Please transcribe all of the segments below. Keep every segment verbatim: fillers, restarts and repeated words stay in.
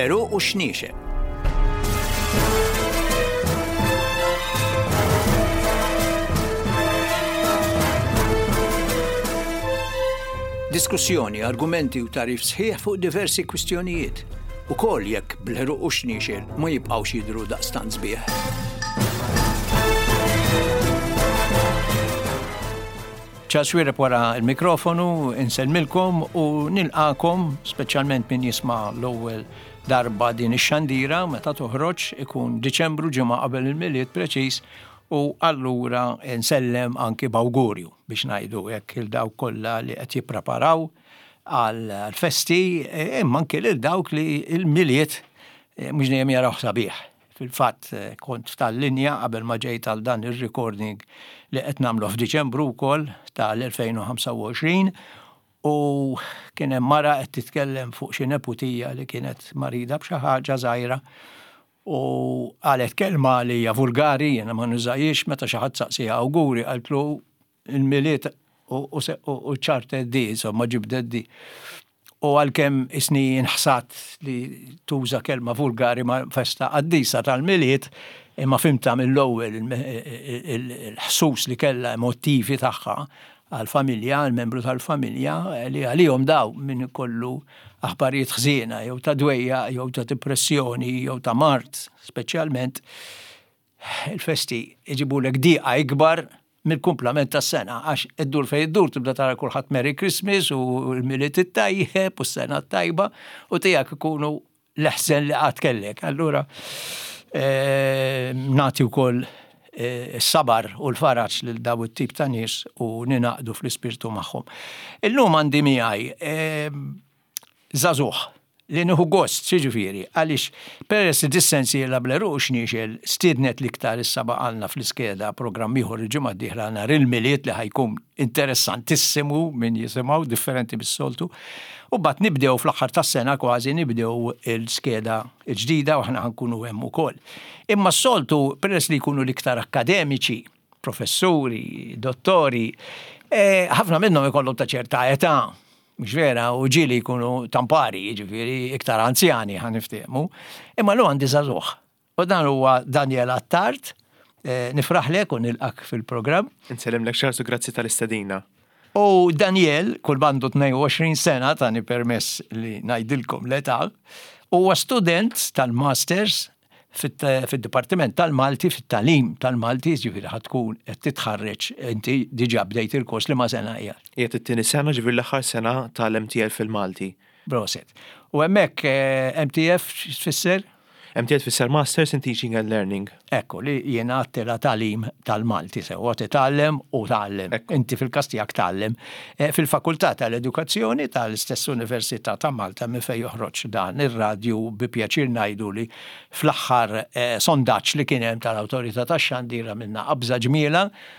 Bleru u Xniexel. Diskussjoni, argumenti u tarif sħiħ fuq diversi kwistjonijiet. Ukoll jekk Bleru u Xniexel ma jibqgħux jidhru daqstant sbieħ. ċaswireb wara il-mikrofonu, insellmilkom u nilqakom, speċjalment min jisma' l-ewwel darba din ix-xandira meta toħroġ ikun Diċembru ġimgħa qabel il-miliet preċiż u allura nsellem anki b'awgurju biex ngħidu hekk il dawk kollha li qed jippreparaw għall-festi imma anke lil dawk li l-miliet mhux dejjem jaraw sabiħ. Fil-fatt kont tal-linja qabel ma ġejt għal dan ir-recording li qed nagħmlu f'Diċembru wkoll tal-elfejn u ħamsa u għoxrin u kien hemm mara qed titkellem fuq xi neputija li kienet marida b'xi ħaġa żgħira u qalet kelma li hija vulgari jiena ma nużajiex meta xi ħadd saqsiha awguri qaltlu il-miliet u ċartet di, insomma ġibdet di. U għalkemm isni nħsat li tuża kelma vulgari ma festa qaddisa tal-miliet imma fimta mill-ewwel il-ħsus li kellha emotivi tagħha għall-familja, għall-membru tal-familja li għalihom daw min ikollu aħbarijiet ħżiena jew ta' dwejja jew ta' depressjoni jew ta' mart speċjalment il-festi iġibulek dieqa ikbar mill-kumplament tas-sena għax iddur fejn iddur tibda tara kulħadd Merry Christmas u l-miliet it-tajjeb u s-sena tajba u tiegħek ikunu l-eħsen li qatt kellek. Allura nagħti wkoll is-sabar u l-faraġġ lil daw it-tip ta' nies u ninaqdu fl-ispirtu magħhom. Illum għandi miegħi żagħżugħ li nieħu gost, xiġifieri, għaliex peress id-dissensiela Bleru u Xniexel stiednet l-iktar issa baqalna fl-iskeda programm ieħor il-ġimgħa d-dieħla nhar il-miliet li ħajkun interessantissimu min jisimgħu differenti bis-soltu. U mbagħad nibdew fl-aħħar tas-sena kważi nibdew il-skeda l-ġdida u aħna nkunu hemm ukoll. Imma s-soltu peress li jkunu l-iktar akademiċi, professuri, dottori, ħafna minnhom ikollhom ta' ċerta età. Mhux vera, u ġieli jkunu tampari, jiġifieri iktar anzjani ħaniftehmu, imma lu għandi żagħżugħ. U dan huwa Daniel Attard, nifraħlek u nilqak fil-programm. Insellimlek Charles u grazzi tal-istedina. U Daniel, kull bandu tnejn u għoxrin sena tani permess li ngħidilkom l-età, huwa student tal-Masters fid-Dipartiment tal-Malti fit-Tagħlim tal-Malti, ġifieri ħad tkun qed titħarreġ inti diġà bdejt il-kors li ma sena hija. Qiegħed it-tieni sena ġifieri l-aħħar sena tal-M T F fil-Malti. Proset. U hemmhekk M T F x'tfisser? M T F tfisser Masters in Teaching and Learning. Ekku li jiena għattela tagħlim tal-Malti sewa titgħallem u tgħallem. Inti fil-każ tiegħek tgħallem fil-Fakultà tal-Edukazzjoni tal-istess Università ta' Malta minn fejn joħroġ dan ir-radju bi pjaċir ngħidu li fl-aħħar sondaġġ li kien hemm tal-Awtorità tax-Xandira minna qabża ġmiela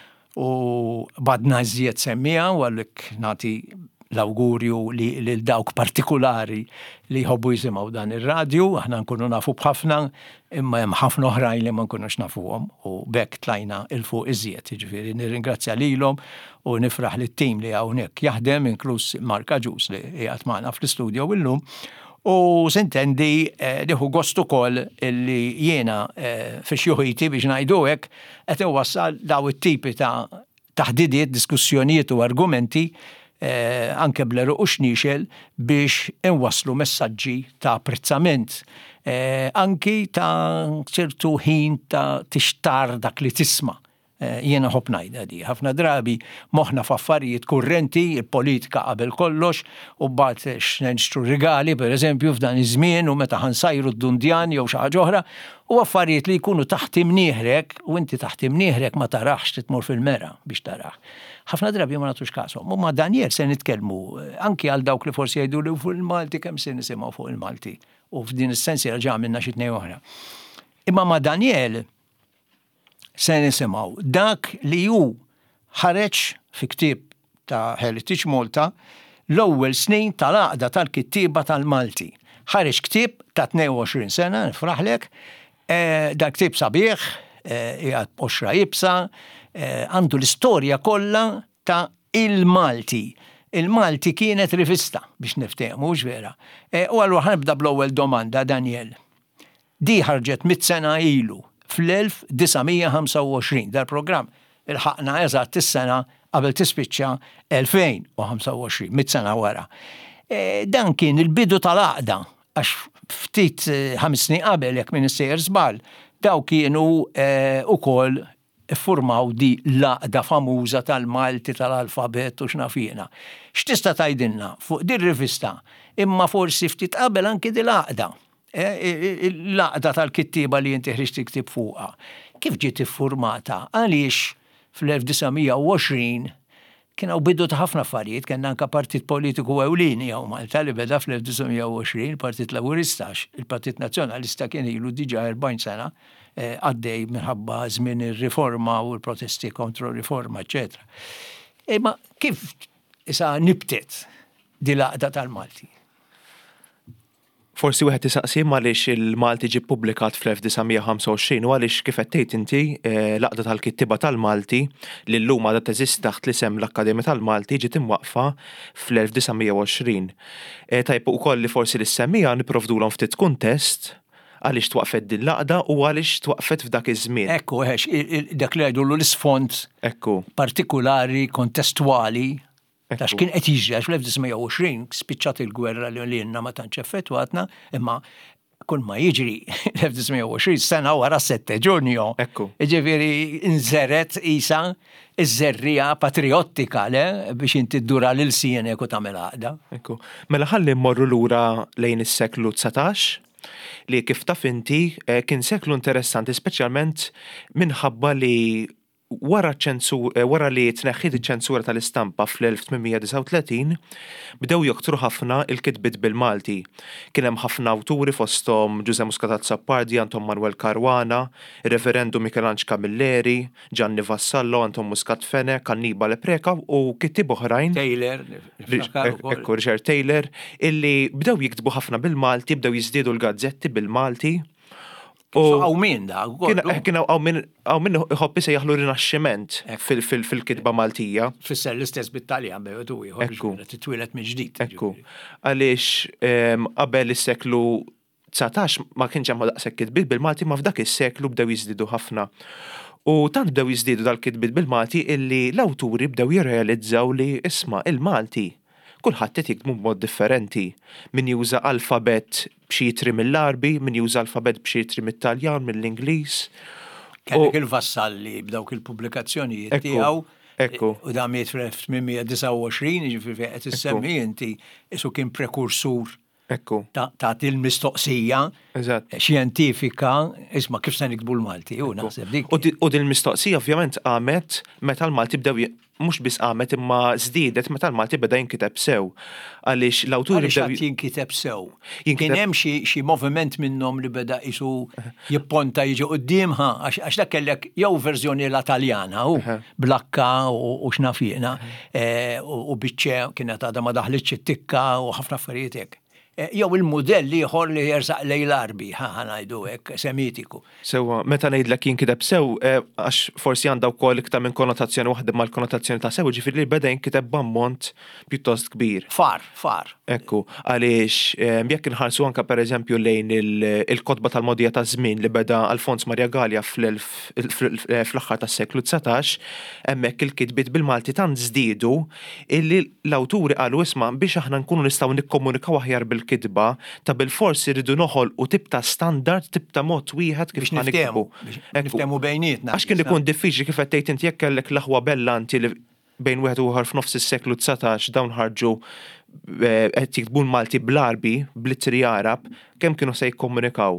u badna żjed semmija u għalhekk nagħti l-awgurju li lil dawk partikolari li jħobbu jisimgħu dan ir-radju, aħna nkunu nafu b'ħafna, imma hemm ħafna oħrajn li ma nkunux nafuhom u bekk tlajna il fuq iżjed. Jiġifieri nirringrazzja lilhom u nifraħ lit-tim li hawnhekk jaħdem inkluż Mark Ġus li qiegħed magħna fl-istudju illum. U sintendi nieħu gost ukoll illi jiena fix juħiti biex ngħidu hekk qed iwassal daw it-tipi ta' taħdidiet, diskussjonijiet u argumenti Eh, anke Bleru u Xniexel biex inwasslu messaġġi ta' apprezzament, eh, anki ta' ċertu ħin ta' tixtar dak li tisma'. Eh, jiena ħobb ngħidha di. Ħafna drabi moħħna f'affarijiet kurrenti, il-politika qabel kollox, u mbagħad x'nenxtru rigali pereżempju f'dan iż-żmien u meta ħansajru d-dundjan jew xi ħaġa oħra, u affarijiet li jkunu taħt imnieħrek u inti taħt imnieħrek ma taraħx titmur fil-mera biex taraħ. Ħafna drabi ma nagħtux kasom. U ma' Daniel se nitkellmu anki għal dawk li forsi jgħidu li fuq il-Malti kemm se nisimgħu fuq il-Malti. U f'din is-sensi raġa' minna xi tnejn oħra. Imma ma' Daniel se nisimgħu dak li hu ħareġ fi ktieb ta' Heritage Malta l-ewwel snin tal-għaqda tal-kittieba tal-Malti. Ħareġ ktieb ta' tnejn u għoxrin sena, nifraħlek, dak ktieb sabiħ, qiegħed b'għoxra jibsa, għandu l-istorja kollha ta' il-Malti il-Malti kienet rivista biex niftehmu vera. U allura ħanibda bl-ewwel domanda, Daniel. Di ħarġet mit sena ilu fl-elf tisa' ħamsa u għoxrin. Dal-programm il-ħaqna eżatt is-sena qabel tispiċċa elfejn u ħamsa u għoxrin, mit sena wara. Dan kien il-bidu tal-għaqda għax ftit ħames snin qabel jekk min issejjer żball, daw kienu ukoll iffurmaw di l-għaqda famuża tal-Malti tal-alfabet u x'nafina. X'tista' tgħidilna fuq din rivista imma forsi ftit qabel anki di l-għaqda. L-għaqda tal-kittiba li inti ħriġt tiktib fuqha. Kif ġiet iffurmata? Għaliex fl-elf tisa' u għoxrin kien hawn bidu ta' ħafna affarijiet, kien anke partit politiku ewlieni jew Malta li beda fl-elf tisa' u għoxrin, il-Partit Laburista, il-Partit Nazzjonalista kien ilu diġà erbgħin sena għaddej minħabba żmien ir-riforma u l-protesti kontro riforma, eċetera. Imma kif issa nibtet di l-għaqda tal-Malti? Forsi wieħed isaqsi għaliex il-Malti ġie ppubblikat fl-elf tisa' ħamsa u għoxrin u għaliex kif qed tgħid inti l-għaqda tal-kittiba tal-Malti li llum għadha teżisti taħt l-isem l-Akkademja tal-Malti ġiet imwaqfa fl-elf tisa' u għoxrin. Tajb ukoll li forsi l-semmija nipprovdulhom ftit kuntest għaliex twaqfet din l-għaqda u għaliex twaqfet f'dak iż-żmien. Ekku, għex dak li għajdu l-isfond partikolari, kontestwali, tax kien qed jiġri għax fl-elf tisa' u għoxrin spiċċat il-gwerra li għalina ma tantx effettwatna, imma kull ma jiġri l-elf tisa' u għoxrin sena wara sette ġunju. Ġifieri nżeret isa iż-żerrija patriottika le biex inti ddura lil sienek u tagħmel għaqda. Ekku. Mela ħalli mmorru lura lejn is-seklu tsatax li kif taf inti kien seklu interessanti speċjalment minħabba li wara wara li tneħħiet iċ-ċensura tal-istampa fl-elf tminmija disa' u tletin bdew joktru ħafna il-kitbiet bil-Malti. Kien hemm ħafna awturi fosthom Giuseppe Muscat Sappardi, Anton Manuel Caruana, Reverendu Michelangelo Camilleri, Gianni Vassallo, Anton Muscat Fene, Annibale Preka u kittieb oħrajn. Taylor, ekku Richard Taylor, illi bdew jiktbu ħafna bil-Malti, bdew jiżdiedu l-gazzetti bil-Malti. Għaw min da, kien għaw min iħobbi se jaħlu rinaxximent fil-kitba Maltija. Fisser l-istess bit-Taljan bejotu jħobbi titwilet minn ġdid. Ekku, għaliex qabel is-seklu tsatax ma kienx hemm daqshekk kitbiet bil-Malti ma f'dak is-seklu bdew jiżdiedu ħafna. U tant bdew jiżdiedu dal-kitbiet bil-Malti illi l-awturi bdew jirrealizzaw li isma' il-Malti kulħadd qed jiktbu b'mod differenti. Min juża alfabet b'xi jitri mill-Arbi, min juża alfabet b'xi jitri mit-Taljan, mill-Ingliż. Kellek il-vassalli b'dawk il-pubblikazzjonijiet tiegħu. Ekku. U da miet fl-elf tminmija disa' u għoxrin, ġifieri qed issemmi inti isu kien prekursur Ekku. Ta' il-mistoqsija xjentifika, isma' kif se nikbu l-Malti, u naħseb dik. U din il-mistoqsija ovvjament qamet meta l-Malti bdew mhux biss qamet imma żdiedet meta l-Malti beda jinkiteb sew. Għaliex l-awturi bdew jinkiteb sew. Kien hemm xi moviment minnhom li beda isu jipponta jiġi qudiemha għax dak kellek jew verżjoni l-Taljana u blakka u x'nafina u biċċe kienet għadha ma daħlitx it-tikka u ħafna affarijiet hekk. Jew il-modell ieħor li jersaq lej l-Arbi, ħa ngħidu hekk semitiku. Sewa, meta ngħidlek jinkiteb sew, għax forsi għandha wkoll iktar minn konnotazzjoni waħda mal-konnotazzjoni ta' sew, ġifieri li beda jinkiteb b'ammont pjuttost kbir. Far, far. Ekku, għaliex jekk inħarsu anke pereżempju lejn il-kotba tal-modija ta' żmien li beda Alfons Maria Gallia fl-aħħar tas-seklu tsatax, hemmhekk il-kitbiet bil-Malti tant żdiedu illi l-awturi qalu isma' biex aħna nkunu nistgħu nikkomunikaw aħjar bil kitba ta' bil-forsi rridu noħol u tibta standard, tibta mod wieħed kif ma nikbu. Niftehmu bejnietna. Għax kien ikun diffiċli kif qed tgħid inti jekk kellek l-aħwa bellanti li bejn wieħed u ieħor f'nofs is-seklu tsatax dawn ħarġu qed jiktbu l-Malti bl-Arbi, bl-ittri Arab, kemm kienu se jikkomunikaw.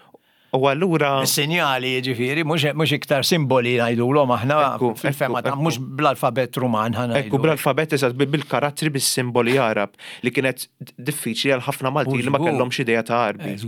U allura is-sinjali jiġifieri mhux iktar simboli ngħidulhom aħna fil-fema ta' mhux bl-alfabet Ruman ħana. Ekku bl-alfabet eżatt bil-karattri bis-simboli Arab li kienet diffiċli għal ħafna Malti li ma kellhomx idea ta' Arbi.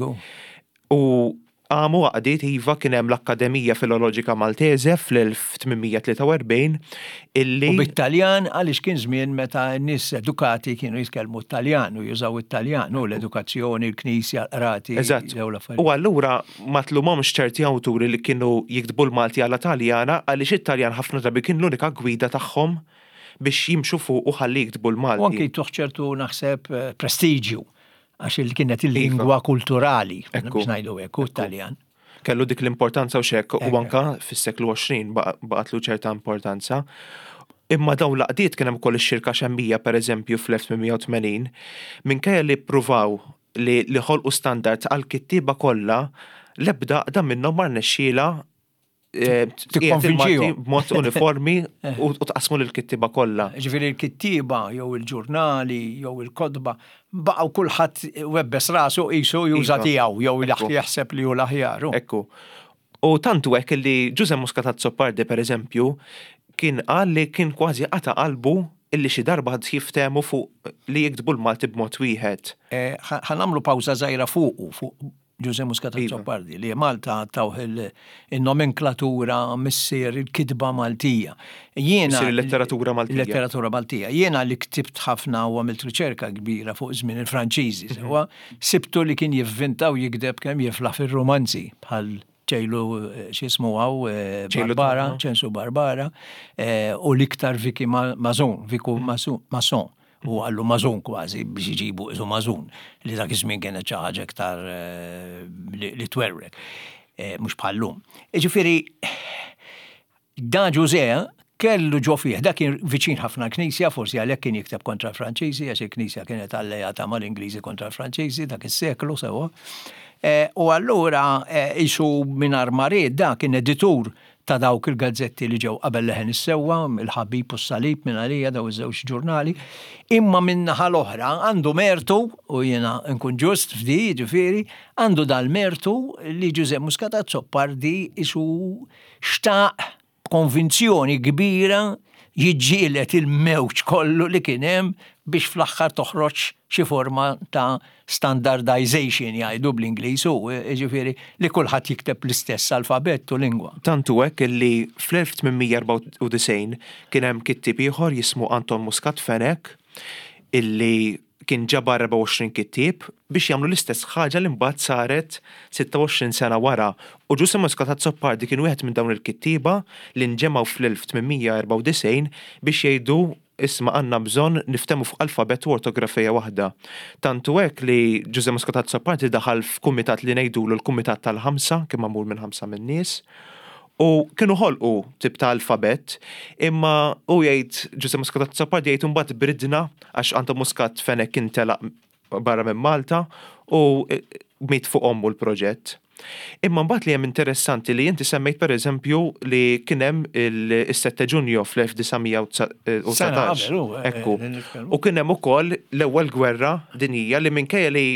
U għamu għaqdiet iva kien hemm l-Akkademija Filoloġika Malteże fl-elf tminmija tlieta u erbgħin illi. U bit-Taljan għaliex kien żmien meta n-nies edukati kienu jitkellmu t-Taljan u jużaw it-Taljan u l-edukazzjoni, l-Knisja, l-qrati. Eżatt. U allura ma tlumhomx ċerti awturi li kienu jiktbu l-Malti għal Taljana għaliex it-Taljan ħafna drabi kien l-unika gwida tagħhom biex jimxu fuq u ħalli jiktbu l-Malti. U anki tuħċertu naħseb prestigju għax il kienet il-lingwa kulturali, biex ngħidu hekk, u Taljan. Kellu dik l-importanza u xek, u anka fis-seklu għoxrin baqatlu ċerta importanza. Imma daw laqdiet kien hemm ukoll ix-xirka xemmija pereżempju fl-elf tminmija u tmenin, minkejja li ppruvaw li li ħolqu standard għal kittieba kollha l-ebda da minnhom ma rnexxiela tikkonvinċihom b'mod uniformi u tqasmu lill-kittieba kollha. Ġifieri l-kittieba jew il-ġurnali jew il-kodba baqgħu kulħadd webbes rasu qisu juża tiegħu jew jaħseb li hu l-aħjar. Ekku. U tantu hekk li Giuseppe Muscatazzo Pardi pereżempju kien qal li kien kważi qata' qalbu illi xi darba ħad jiftehmu fuq li jiktbu l-Malti b'mod wieħed. Ħanamlu pawża żgħira fuqu fuq Giuseppe Muscatazzo Pardi li Malta tawh il-nomenklatura missier il-kitba Maltija. Jiena il-letteratura Maltija. Il-letteratura Maltija. Jiena li ktibt ħafna u għamilt riċerka kbira fuq żmien il-Franċiżi. Sewa sibtu li kien jivvintaw jikdeb kemm jiflaħ fir-romanzi bħal ċejlu xismu għaw Barbara, ċensu Barbara, u liktar Viki Mazon, Viku Mason, u għallu Mazon kważi biex iġibu iżu Mazon, li dak iż-żmien kienet xi ħaġa iktar li twerrek, mhux bħallum. Ġifieri dan Ġużè kellu ġo fih, dak kien viċin ħafna knisja, forsi għalhekk kien jikteb kontra l-Franċiżi, għax il-knisja kienet allejata mal-Ingliżi kontra l-Franċiżi dak is-seklu sewwa. U allura isu minar marid da kien editur ta' dawk il-gazzetti li ġew qabel leħen is-sewwa, il-Ħabib u s-Salib minn għalija daw iż-żewġ ġurnali, imma min-naħa l-oħra għandu mertu, u jiena nkun ġust f'di, ġifieri, għandu dal-mertu li Giuseppe Muscatazzo Pardi isu xtaq konvinzjoni kbira jiġġielet il-mewġ kollu li kien hemm biex fl-aħħar toħroġ xi forma ta' standardization jgħidu bl-Ingliż u ġifieri li kulħadd jikteb l-istess alfabet u lingwa. Tantu hekk illi fl-elf tminmija erba' u disgħin kien hemm kittieb ieħor jismu Anton Muscat Fenek illi kien ġabar erba' u għoxrin kittieb biex jagħmlu l-istess ħaġa li mbagħad saret sitta u għoxrin sena wara. U Giuseppe Muscatazzo Pardi kien wieħed minn dawn il-kittieba li nġemgħu fl-elf tminmija erba' u disgħin biex jgħidu isma' għandna bżonn niftehmu fuq alfabet u ortografija waħda. Tantu hekk li Giuseppe Muscatazzo Pardi daħal f'kumitat li ngħidulu l-Kumitat tal-Ħamsa kien magħmul minn ħamsa minn nies. U kienu ħolqu tip ta' alfabet, imma u jgħid Giuseppe Muscatazzo Pardi jgħid imbagħad bridna għax Anton Muscat Fenek kien telaq barra minn Malta u miet fuq ommu l-proġett. Imma mbagħad li hemm interessanti li inti semmejt pereżempju li kien hemm is-sette Ġunju fl-elf tisgħemija u setax. Ekku. U kien hemm ukoll l-ewwel gwerra dinjija li minkejja li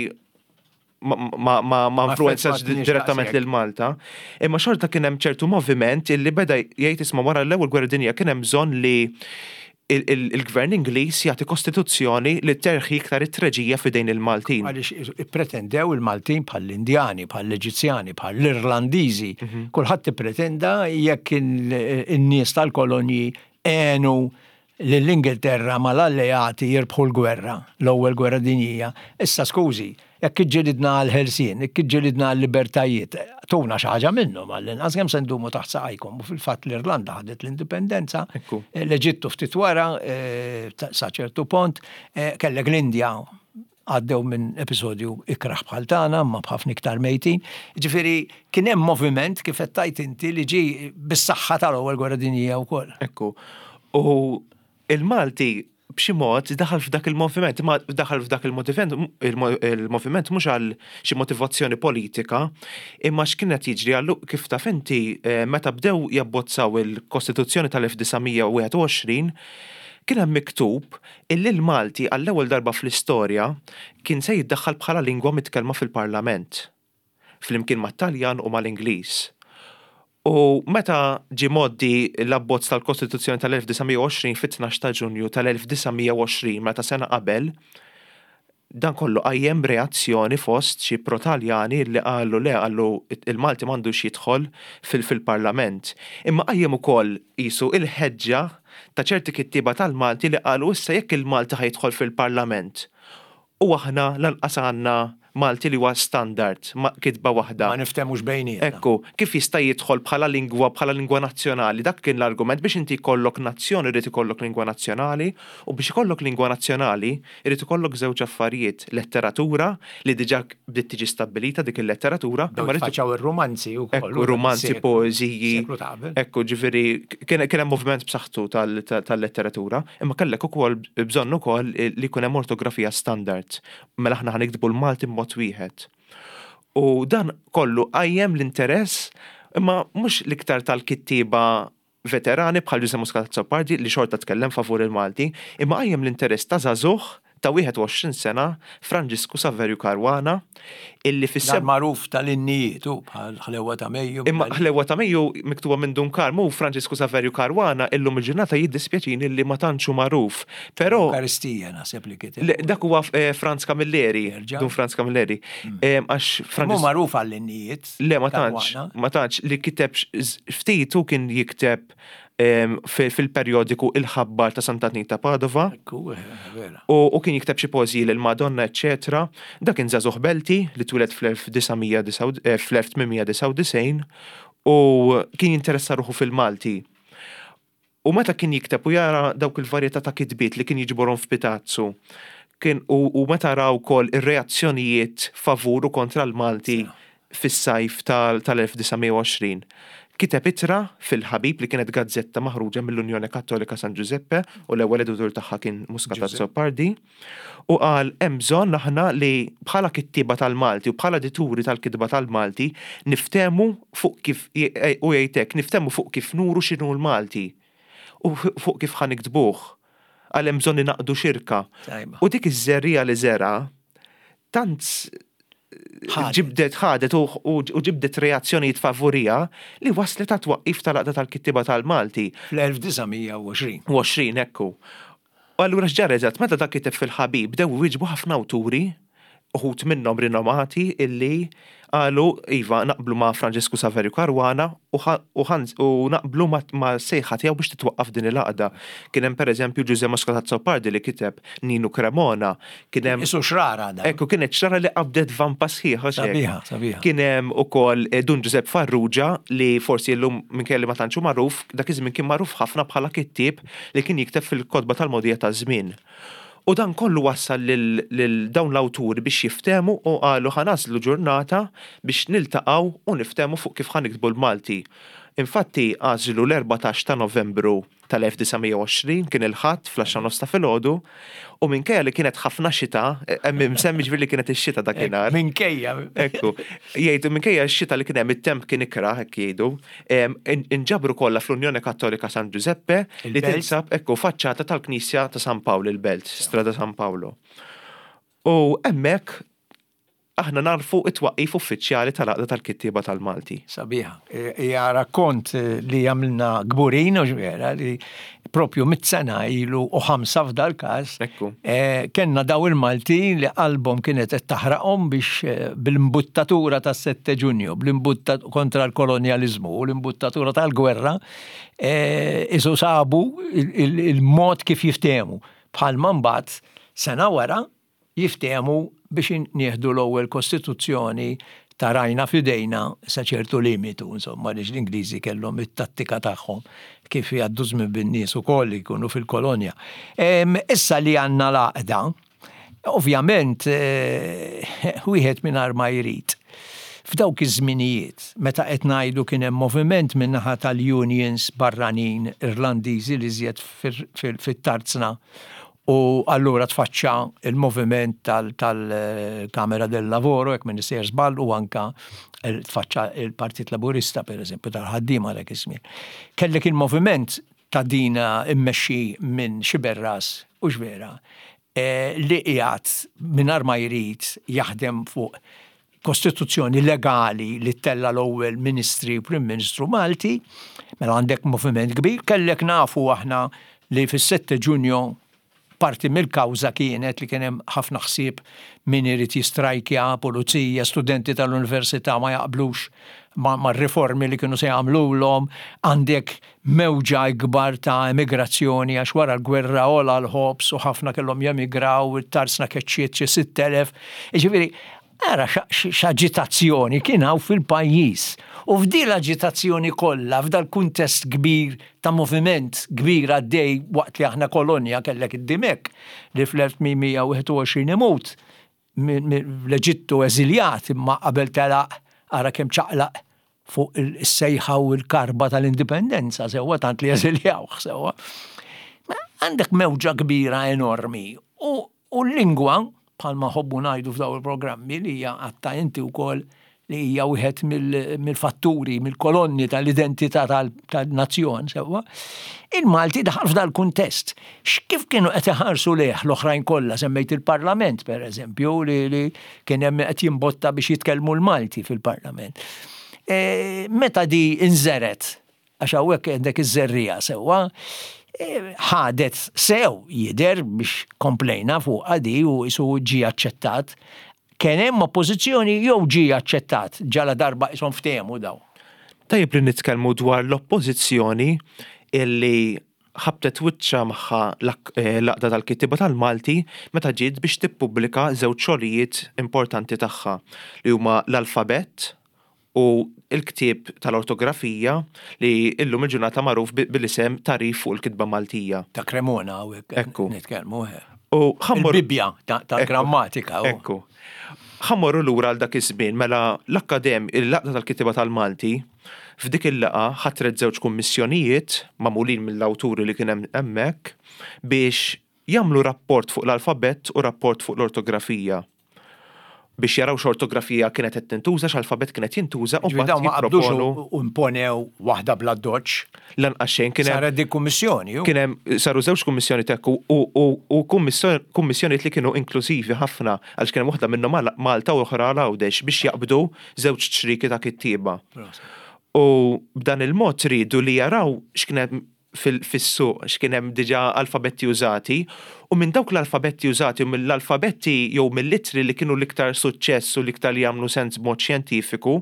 ma influenzax direttament lil Malta, imma xorta kien hemm ċertu moviment illi beda jgħid isma' wara l-ewwel gwerra dinjija kien hemm bżonn li il-gvern Ingliż jagħti kostituzzjoni li terħi iktar it-treġija f'idejn il-Maltin. Għaliex ippretendew il-Maltin bħall-Indjani, bħall-Eġizzjani, bħall-Irlandiżi, kulħadd ippretenda jekk in-nies tal-kolonji għenu l-Ingilterra mal-alleati jirbħu l-gwerra, l-ewwel gwerra dinjija. Issa skużi, jekk iġġelidna għall-ħelsien, jekk iġġelidna għall-libertajiet, tuna xi ħaġa minnhom għall-inqas kemm se ndumu taħt saqajkom. U fil-fatt l-Irlanda ħadet l-indipendenza, l-Eġittu ftit wara sa ċertu pont, kellek l-Indja għaddew minn episodju ikraħ bħal tagħna ma b'ħafna iktar mejtin. Ġifieri kien hemm moviment kif qed tajt inti li ġie bis-saħħa tal-ewwel gwerra dinjija wkoll. Ekku. U il-Malti b'xi mod daħal f'dak il-moviment, ma daħal f'dak il-moviment, il-moviment mhux għal xi motivazzjoni politika, imma x'kienet jiġri għallu kif taf inti meta bdew jabbozzaw il-Kostituzzjoni tal-elf tisgħemija u wieħed u għoxrin, kien hemm miktub illi l-Malti għall-ewwel darba fl-istorja kien se jiddaħħal bħala lingwa mitkellma fil-Parlament, flimkien mat-Taljan u mal-Ingliż. U meta ġie moddi l-abbozz tal-Kostituzzjoni tal-elf tisgħemija u għoxrin fit-tnax ta' Ġunju tal-elf tisgħemija u għoxrin meta sena qabel, dan kollu qajjem reazzjoni fost xi pro-Taljani li qalu le qalu il-Malti m'għandux jidħol fil-Parlament. Imma qajjem ukoll qisu il-ħeġġa ta' ċerti kittieba tal-Malti li qalu issa jekk il-Malti ħajdħol fil-Parlament u aħna lanqas għandna Malti li huwa standard, kitba waħda. Ma niftemux bejnietna. Ekku, kif jista' jidħol bħala lingwa bħala lingwa nazzjonali, dak kien l-argument biex inti jkollok nazzjoni irid ikollok lingwa nazzjonali u biex ikollok lingwa nazzjonali irid ikollok żewġ affarijiet, letteratura li diġà bdiet tiġi stabbilita dik il-letteratura. Faċaw ir-romanzi wkoll. Ekku, romanzi, poeżiji. Ekku, ġifieri kien hemm moviment b'saħħtu tal-letteratura, imma kellek ukoll bżonn ukoll li jkun hemm ortografija standard. Mela aħna ħanikdbu l-Malti b'mod wieħed. U dan kollu għajjem l-interess, imma mhux l-iktar tal-kittiba veterani bħal Giuseppe Muscat Zoppardi li xorta tkellem favur il-Malti, imma għajjem l-interess ta' żagħżugħ ta' wieħed u għoxrin sena Franġisku Saverju Karwana illi fis-seb magħruf tal-innijiet bħal Ħlewa ta' Mejju. Imma Ħlewa ta' Mejju miktuba minn Dunkar mu Franġisku Saverju Karwana illum il-ġurnata jiddispjaċini li ma tantxu magħruf. Però Eukaristija naħseb li kiteb. Dak huwa Franz Camilleri, Dun Franz Camilleri. Għax Franġisku magħruf għall-innijiet. Le ma tantx, ma tantx li kiteb ftit u kien jikteb fil-periodiku Il-ħabbar ta' Sant'Anita Padova u kien jikteb xi poeżiji lil Madonna, eċetera. Dak kien żagħżugħ Belti li twiled fl-elf tminmija disa' u disgħin u kien jinteressa ruħu fil-Malti. U meta kien jikteb u jara dawk il-varjetà ta' kitbiet li kien jiġborhom f'Pitazzu kien u meta raw ukoll ir-reazzjonijiet favur u kontra l-Malti fis-sajf tal-elf tisa' mija u għoxrin. Kiteb ittra fil-Ħabib li kienet gazzetta maħruġa mill-Unjoni Kattolika San Giuseppe u l-ewwel editur tagħha kien Muscat Zoppardi u qal hemm bżonn aħna li bħala kittiba tal-Malti u bħala edituri tal-kitba tal-Malti niftehmu fuq kif u jgħidlek niftehmu fuq kif nuru x'inhu l-Malti u fuq kif ħanikdbuh għal hemm bżonn inaqdu xirka. U dik iż-żerrija li żera tant ġibdet ħadet u ġibdet reazzjonijiet favorija li waslet ta' twaqqif tal-Laqda tal-Kittiba tal-Malti. fl-elf tisa' mija u għoxrin. U għoxrin, ekku. U allura x'ġara eżatt, meta dak kiteb fil-Ħabib dew wieġbu ħafna awturi, uħut minnhom rinomati illi qalu iva naqblu ma' Franġisku Saverju Karwana u naqblu ma' sejħa tiegħu biex titwaqqaf din il-Laqda. Kien hemm pereżempju Giuseppe Muscat Zoppardi li kiteb Ninu Cremona, kien hemm Isu xrara da. Ekku kienet xrara li qabdet vampa sħiħa Sabiħa, sabiħa. Kien hemm ukoll Dun Giuseppe Farrugia li forsi llum minkejja ma tantxu magħruf, dak iż-żmien kien magħruf ħafna bħala kittieb li kien jikteb fil-kotba tal-Modija taż-żmien. U dan kollu wassal lil dawn l-awturi biex jiftemu u qalu ħanaslu ġurnata biex niltaqgħu u niftemu fuq kif ħanikdbu l-Malti. Infatti għażlu l-erbatax ta' Novembru tal-elf tisa' mija u għoxrin kien il-ħadd fl-għaxra nofs ta' filgħodu u minkejja li kienet ħafna xita, msemmi ġifier li kienet ix-xita dakinhar. Minkejja. Ekku, jgħidu minkejja x-xita li kien hemm it-temp kien ikra hekk jgħidu, inġabru kollha fl-Unjoni Kattolika San Giuseppe li tinsab ekku faċċata tal-Knisja ta' San Pawlo il-Belt, Strada San Pawlo. U hemmhekk aħna narfu it-twaqqif uffiċjali tal-Laqda tal-Kittiba tal-Malti. Sabiħa. Hija rakkont li għamilna gburin u ġvera li propju mit-sena ilu u ħamsa f'dal każ. Kenna daw il-Malti li qalbhom kienet qed taħraqhom biex bil-imbuttatura tas-sette Ġunju, bl-imbuttat kontra l-kolonjaliżmu u l-imbuttatura tal-gwerra isu sabu il-mod kif jiftehmu. Bħalma mbagħad sena wara jiftehmu biex nieħdu l-ewwel Kostituzzjoni tarajna fidejna sa ċertu limitu, insomma, li l-Ingliżi kellhom it-tattika tagħhom kif jgħaddu żmien bin-nies ukoll jkunu fil-kolonja. Issa li għandna l-Għaqda, ovvjament wieħed mingħajr ma jrid. F'dawk iż-żminijiet, meta qed ngħidu kien hemm moviment min-naħa tal-unions barranin Irlandiżi li żjed fit-tarzna u allura tfaċċa il-moviment tal-Kamera del Lavoro, jekk minn isir żball, u anka tfaċċa il-Partit Laburista, per eżempju, tal-ħaddiema dak iż-żmien. Kellek il-moviment ta' dina immexxi minn Xiberras u xvera li qiegħed mingħajr ma jrid jaħdem fuq kostituzzjoni legali li tella l-ewwel Ministri u Prim Ministru Malti, mela għandek moviment kbir, kellek nafu aħna li fis-sette Ġunju parti mill-kawża kienet li kien hemm ħafna ħsieb min irid jistrajkja, pulizija, studenti tal-università ma jaqblux mar-riformi li kienu se jagħmluhom, għandek mewġa kbar ta' emigrazzjoni għax wara l-gwerra ola l-ħobs u ħafna kellhom jemigraw, it-tarsna keċċiet xi sitt elef. Jiġifieri Era x'aġitazzjoni kien hawn fil-pajjiż. U f'di l-aġitazzjoni kollha, f'dal kuntest kbir ta' moviment kbir għaddej waqt li aħna kolonja kellek id-Dimek li fl-elf wieħed u għoxrin imut l-Eġittu eżiljat imma qabel telaq ara kemm ċaqlaq fuq is-sejħa u l-karba tal-indipendenza sewwa tant li eżiljawh sewwa. Għandek mewġa kbira enormi u l-lingwa bħalma ħobbu ngħidu f'daw il-programmi li hija għatta inti wkoll li hija wieħed mill-fatturi, mill-kolonni tal-identità tal-nazzjon sewwa. Il-Malti daħal f'dal kuntest. X'kif kienu qed iħarsu leh l-oħrajn kollha semmejt il-Parlament pereżempju li kien hemm qed jimbotta biex jitkellmu l-Malti fil-Parlament. Meta di inżeret għax hawnhekk għandek iż-żerrija sewwa, ħadet sew jider biex komplejna fuq għadi u jisu ġi aċċettat. Kien hemm oppożizzjoni jew ġi aċċettat ġala darba ishom ftehmu daw. Tajjeb li nitkellmu dwar l-oppożizzjoni illi ħabtet wiċċa magħha l-laqda tal-kittiba tal-Malti meta ġiet biex tippubblika żewġ xogħlijiet importanti tagħha li huma l-alfabet u il-ktieb tal-ortografija li illum il-ġurnata magħruf bil-isem Tarif fuq il-Kitba Maltija. Ta' Cremona hawnhekk nitkellmu. U ħammor il-bibja tal-grammatika. Ekku. Ħammorru lura għal dak iż-żmien mela l-akkadem il-laqda tal-kittiba tal-Malti f'dik il-laqa ħatret żewġ kummissjonijiet magħmulin mill-awturi li kien hemm hemmhekk biex jagħmlu rapport fuq l-alfabet u rapport fuq l-ortografija. Biex jaraw x'ortografija kienet qed tintuża, x'alfabet kienet jintuża u mbagħad ma qabdux u imponew waħda bla doċċ. Lanqas xejn kien hemm saret dik kummissjoni. Kien hemm saru żewġ kummissjoni tekku u kummissjonijiet li kienu inklużivi ħafna għaliex kien hemm waħda minnhom Malta u oħra Għawdex biex jaqbdu żewġ ċriki ta' kittieba. U b'dan il-mod tridu li jaraw x'kienet fis-suq x'kien hemm diġà alfabetti użati u minn dawk l-alfabetti użati u mill-alfabetti jew mill-littri li kienu l-iktar suċċess u l-iktar li jagħmlu sens b'mod xjentifiku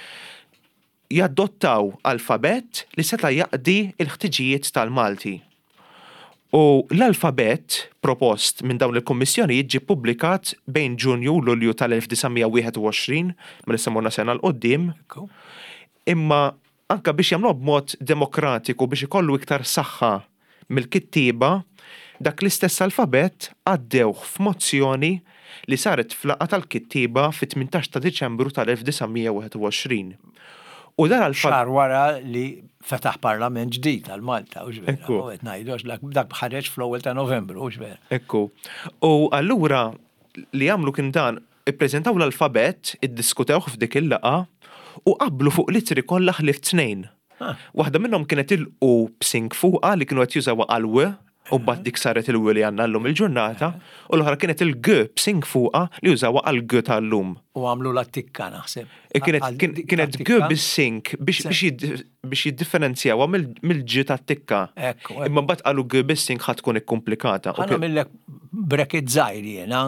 jaddottaw alfabet li seta' jaqdi l-ħtiġijiet tal-Malti. U l-alfabet propost minn dawn il-kummissjoni jiġi pubblikat bejn Ġunju u Lulju tal-elf disgħamija wieħed u għoxrin, mela semmuna sena l-qoddim, imma anka biex jagħmluha b'mod demokratiku biex ikollu iktar saħħa mill-kittieba, dak l-istess alfabet għaddewh f'mozzjoni li saret fl-laqgħa tal-kittieba fit-tmintax ta' Diċembru tal-elf disgħamija wieħed u għoxrin. U dan alfabet xahar wara li fetaħ parlament ġdid għal Malta u x'vera. Qed ngħidux dak ħareġ fl-ewwel ta' Novembru u x'vera. Ekku. U allura li għamlu kien dan ippreżentaw l-alfabet, iddiskutewh f'dik il-laqgħa u qablu fuq littri kollha ħlief tnejn. Waħda minnhom kienet il-u b'sink fuqha li kienu qed jużawha għal w u mbagħad dik saret il-w li għandna llum il-ġurnata u l-oħra kienet il-g b'sink fuqha li jużawha għal g tal-lum. U għamlu l-attikka naħseb. Kienet g bis-sink biex jiddifferenzjawha mill-ġi tat-tikka. Imma mbagħad qalu g bis-sink ħadd tkun ikkumplikata. Ħana millek breket żgħir jiena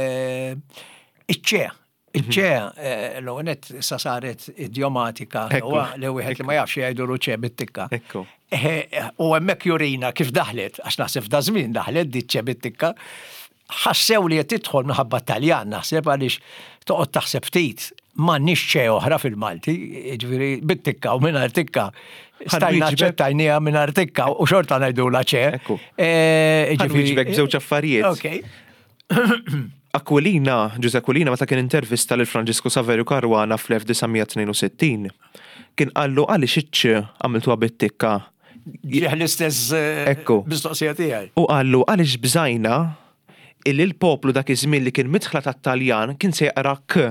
iċ-ċe. Iċ-ċe, l-għonet sa saret idiomatika, li wieħed li ma jafx jgħidu ċe bit-tikka. U hemmhekk jurina kif daħlet, għax naħseb da żmien daħlet di ċe bit-tikka, ħassew li qed tidħol minħabba Taljan naħseb għaliex toqgħod taħseb ftit m'għandniex ċe oħra fil-Malti, jiġifieri bit-tikka u mingħajr tikka. Stajna ċettajnija mingħajr tikka u xorta ngħidula ċe. Ġifieri b'żewġ affarijiet. Aquilina, Giuseppe Aquilina, meta kien intervista lil Franġisku Saverio Caruana fl-elf disgħamija tnejn u sittin, kien qallu għaliex iċ għamiltuha bit-tikka. Ġieħ l-istess mistoqsija tiegħi. U qallu għaliex bżajna illi l-poplu dak iż-żmien li kien midħla tat-Taljan kien se jaqra k.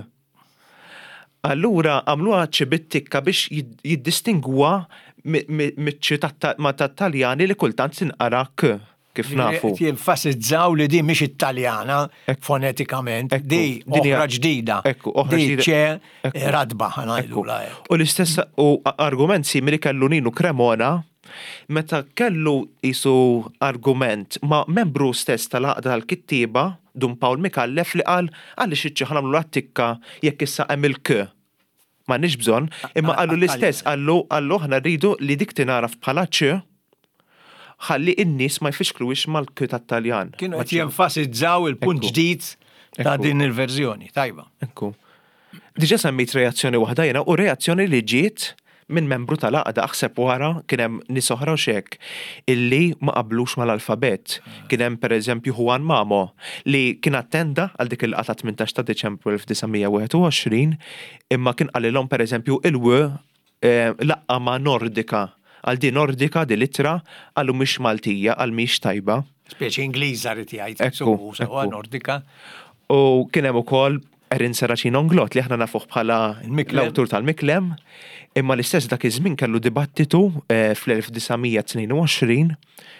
Allura għamluha ċ bit-tikka biex jiddistingwa miċ-ċ tat-Taljani li kultant tinqara k. Kif nafu. Jinfasizzaw li di mhix Italjana fonetikament, di oħra ġdida. Di ċe radba ħanajdu. U l-istess u argument simili kellu Ninu Cremona, meta kellu jisu argument ma' membru stess tal-għaqda tal-kittiba, Dun Pawl Mikallef li qal għaliex iċċi ħanamlu l-attikka jekk issa hemm il-k. Ma nix bżonn, imma qallu l-istess qallu qallu ħna rridu li dik tingħaraf bħala ċ ħalli in-nies ma jfixklux mal-k tat-Taljan. Kienu qed jenfasizzaw il-punt ġdid ta' din il-verżjoni, tajba. Ekku. Diġa semmit reazzjoni waħda jena u reazzjoni li ġiet minn membru tal-Aqda aħseb wara kien hemm nies oħra xek illi ma qablux mal-alfabet. Kien hemm pereżempju Juan Mamo li kien attenda għal dik il-qata tmintax ta' Deċembru elf tisa' wieħed u għoxrin imma kien qalilhom pereżempju il-w laqqa ma' Nordika għal di Nordika di litra għallu mhix Maltija għal mhix tajba. Speċi Ingliża rid jgħid sewa Nordika. U kien hemm ukoll Erin Saracino Nglot li aħna nafuh bħala l-awtur tal-Miklem, imma l-istess dak iż-żmien kellu dibattitu fl-elf tisa' tnejn u għoxrin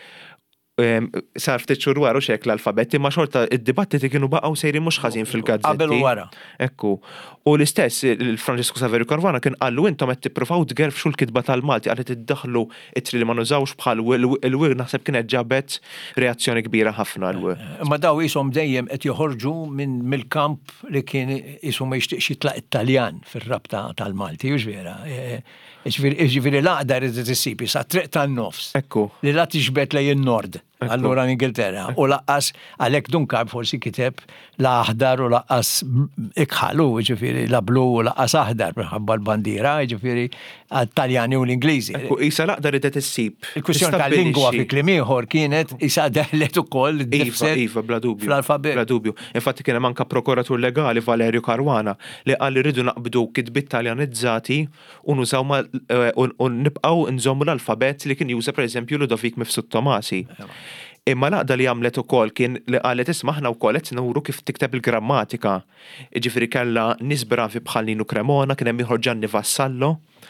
sar ftit xhur wara xek l-alfabet imma xorta id-dibattiti kienu baqgħu sejrin mhux ħażin fil-gazzetti. Qabel wara. Ekku. U l-istess il-Franġisku Saverio Caruana kien qallu intom qed tippruvaw tgerfxu l-kitba tal-Malti qed iddaħħlu it-tri li ma nużawx bħal il-wir naħseb kienet ġabet reazzjoni kbira ħafna l-wir. Ma daw ishom dejjem qed joħorġu minn mill-kamp li kien ishom ma jixtieqx jitlaq Italjan fir-rabta tal-Malti, jux vera. Ġifieri l-Aqda rridet issibi sa triq tan-nofs. Ekku. Li la tixbet lej in-nord. Allura l-Ingilterra. U laqqas għalhekk Dunkard forsi kiteb la aħdar u laqqas ikħalu, ġifieri la blu u laqqas aħdar minħabba l-bandiera, ġifieri għat-Taljani u l-Ingliżi. Ekku, isa l-Aqda ridet issib. Il-kwistjoni tal-lingwa fi kliem ieħor kienet isa deħlet ukoll Iva, iva, bla dubju. fl-alfabet. Bla dubju. Infatti kien hemm anke prokuratur legali Valerio Caruana li qal li rridu naqbdu kitbiet taljanizzati u nużaw u nibqgħu nżommu l-alfabet li kien juża pereżempju Ludovic Mifsud Tomasi. Imma l-Aqda li għamlet ukoll kien li qalet isma' aħna wkoll qed nuru kif tikteb il-grammatika. Jiġifieri kellha nies bravi bħal Nino Cremona, kien hemm ieħor Gianni Vassallo,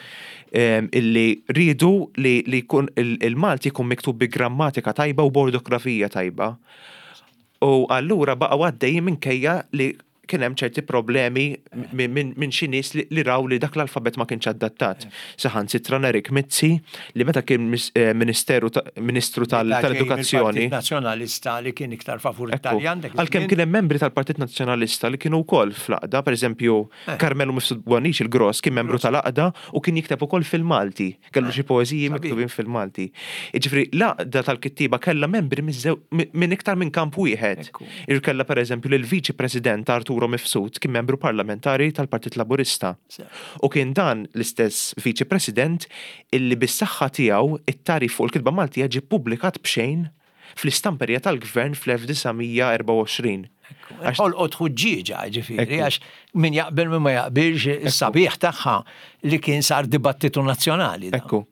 illi rridu li jkun il-Malti jkun miktub bi grammatika tajba u bordografija tajba. U allura baqgħu għaddejjin minkejja li kien hemm ċerti problemi minn xi nies li raw li dak l-alfabet ma kienx adattat. Saħansitra Erik Mizzi li meta kien Ministeru Ministru tal-Edukazzjoni. Il-Partit Nazzjonalista li kien iktar favur Italjan. Għalkemm kien hemm membri tal-Partit Nazzjonalista li kienu wkoll fl-Aqda, pereżempju Carmelo Mifsud Bonix il-Gross kien membru tal-Aqda u kien jikteb ukoll fil-Malti. Kellu xi poeżiji miktubin fil-Malti. Jiġifieri l-Aqda tal-kittiba kellha membri minn iktar minn kamp wieħed. Irkella pereżempju lill-Viċi President Arturo Mifsud kien membru parlamentari tal-Partit Laburista. U kien dan l-istess Viċi President illi bis-saħħa tiegħu it-tarif fuq il-kitba Maltija ġie ppubblikat b'xejn fl-istamperja tal-Gvern fl-elf tisa' erba' u għoxrin. Ħolqot ħuġġieġa ġifieri għax min jaqbel min ma jaqbilx is-sabiħ tagħha li kien sar dibattitu nazzjonali. Ekku.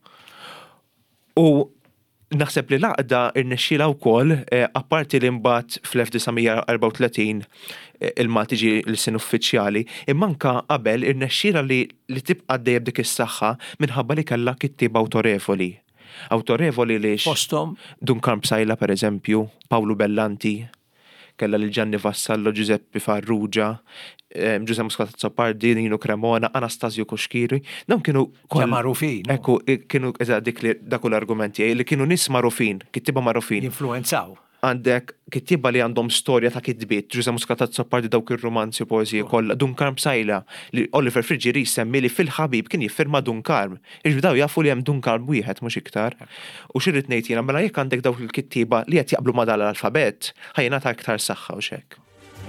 U naħseb li l-Aqda irnexxiela wkoll apparti li mbagħad fl-elf tisa' erba' u tletin il-Malti ġie l-sin uffiċjali, imma anke qabel irnexxiela li li tibqa' dejjem dik is-saħħa minħabba li kellha kittieba awtorevoli. Awtorevoli li Posthom Duncan Psajla pereżempju, Paolo Bellanti, kellha lil Gianni Vassallo, Giuseppe Farrugia, Giuseppe Moscata Zoppardi, Nino Cremona, Anastasio Koxkiri, dawn kienu marufin. Ekku, kienu eżatt dik li dak l-argumenti li kienu nies marufin, kittiba marufin. Influenzaw. Għandek kittiba li għandhom storja ta' kitbiet, Giuseppe Moscata Zoppardi dawk ir-romanzi u poeżiji kollha, Duncan Psajla li Oliver Frigieri semmi li fil-ħabib kien jiffirma Duncan. Iġbidaw jafu li hemm Duncan wieħed mhux iktar. U xirrid ngħid jiena mela jekk għandek dawk il-kittiba li qed jaqblu ma' dal-alfabet, ħajjina ta' iktar saħħa u xek.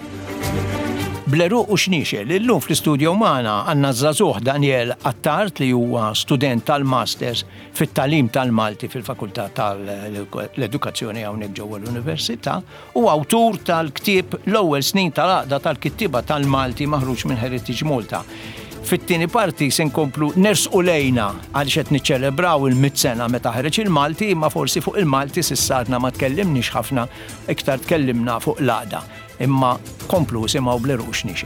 Bleru u xnixel, illum fl-istudio magħna għandna żagħżugħ Daniel Attart li huwa student tal-Masters fit-Tagħlim tal-Malti fil-Fakultà tal-Edukazzjoni hawnhekk ġewwa l-Università u awtur tal-ktieb l-ewwel snin tal-Aqda tal-kittiba tal-Malti maħruġ minn Heritage Malta. Fit-tieni parti se nkomplu nersqu lejna għaliex qed niċċelebraw il-miet sena meta ħareġ il-Malti, imma forsi fuq il-Malti s'issarna ma tkellimniex ħafna, iktar tkellimna fuq l-Aqda. Imma komplu simgħu bleru xnixel.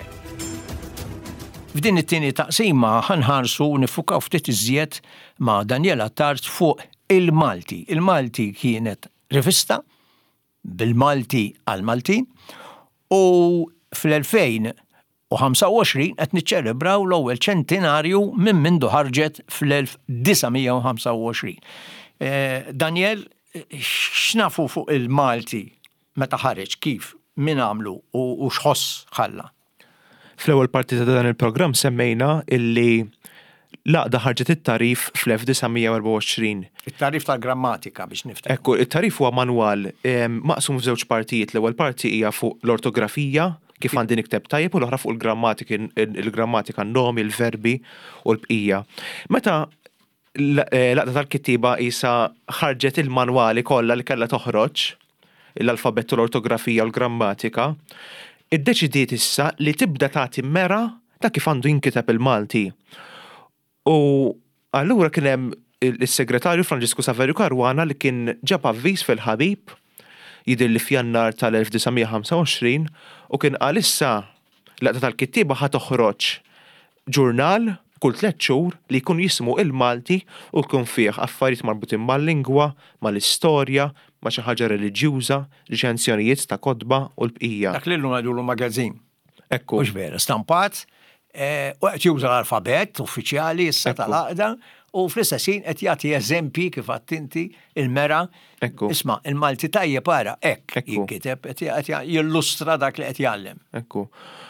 F'din it-tieni taqsima ħanħarsu nifukaw ftit iżjed ma' Daniel Attart fuq il-Malti. Il-Malti kienet rivista bil-Malti għal-Maltin u fl-elfejn u ħamsa u għoxrin qed niċċelebraw l-ewwel ċentenarju minn mindu ħarġet fl-elf tisa' u ħamsa u għoxrin. Daniel, x'nafu fuq il-Malti meta ħareġ kif? Min għamlu u xħoss ħalla? Fl-ewwel parti ta' dan il-programm semmejna illi l-Aqda ħarġet it-tarif fl-elf tisa' erba' u għoxrin. It-tarif tal-grammatika biex niftek. Ekku, it-tarif huwa manwal maqsum f'żewġ partijiet. L-ewwel parti hija fuq l-ortografija kif għandi nikteb tajjeb u l-oħra fuq il-grammatika, il-grammatika, n-nomi, il-verbi u l-bqija. Meta laqda tal-kittiba isa ħarġet il-manwali kollha li kellha toħroġ, l-alfabet u l-ortografija u l-grammatika, iddeċidiet issa li tibda tagħti mera ta' kif għandu jinkiteb il-Malti. U allura kien hemm il-segretarju Franġisku Saverju Karwana li kien ġab avviż fil-ħabib jidher li f'Jannar tal-elf tisgħemija ħamsa u għoxrin u kien qal issa laqta tal-kittiba ħa toħroġ ġurnal kull tliet xhur li jkun jismu il-Malti u jkun fih affarijiet marbutin mal-lingwa, mal-istorja, ma' xi ħaġa reliġjuża, reċenzjonijiet ta' kodba u l-bqija. Dak li llum ngħidulu magażin. Ekku. Mhux vera, stampat, u qed juża l-alfabet uffiċjali issa tal-għaqda u fl-istessin qed jagħti eżempji kif għadt inti il-mera. Ekku. Isma' il-Malti tajjeb ara hekk jinkiteb qed jillustra dak li qed jgħallem. Ekku.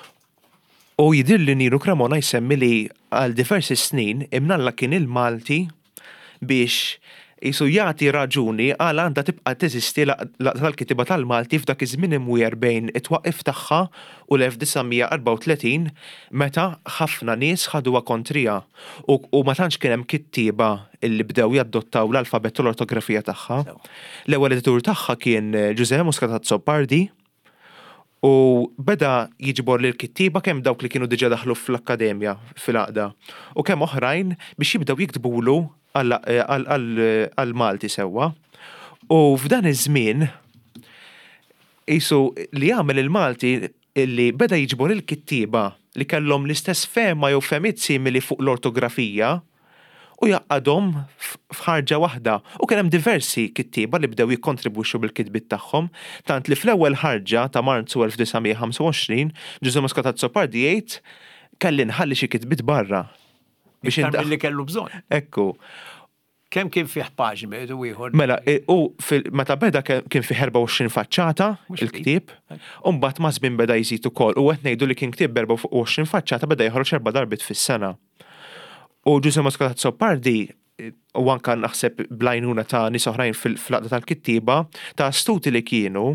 U jidir li Nino Cremona jsemmi li għal diversi snin imnalla kien il-Malti biex jisu jagħti raġuni għal għandha tibqa' teżisti laqta tal-kittiba tal-Malti f'dak iż-żmien imwier bejn it-twaqqif tagħha u l-elf tisgħemija erba' u tletin meta ħafna nies ħaduha kontrija u ma tantx kien hemm kittieba illi bdew jaddottaw l-alfabet u l-ortografija tagħha. L-ewwel editur tagħha kien Giuseppe Moscatazzo Pardi u beda jiġbor li l-kittiba kemm dawk li kienu diġà daħlu fl-akkademja fil-għaqda u kemm oħrajn biex jibdew jiktbulu għal-Malti sewwa. U f'dan iż-żmien qisu li jagħmel il-Malti illi beda jiġbor il-kittiba li kellhom l-istess fema jew femiet simili fuq l-ortografija u jaqqadhom f'ħarġa waħda. U kien hemm diversi kittieba li bdew jikkontribwixxu bil-kitbiet tagħhom, tant li fl-ewwel ħarġa ta' Marzu elf tisgħemija ħamsa u għoxrin, Giuseppe Moscatazzo Pardi jgħid kelli nħalli xi kitbiet barra. Biex indaħħal li kellu bżonn. Ekku. Kemm kien fih paġni bejdu ieħor? Mela, u meta beda kien fih erba' u għoxrin faċċata il-ktieb, u mbagħad ma' żmien beda jżid ukoll u qed ngħidu li kien ktieb erba' u għoxrin faċċata beda joħroġ erba' darbit fis-sena. U Giuseppe Moscatazzo Pardi u anke naħseb blajnuna ta' nies oħrajn fil-laqda tal-kittiba ta' astuti li kienu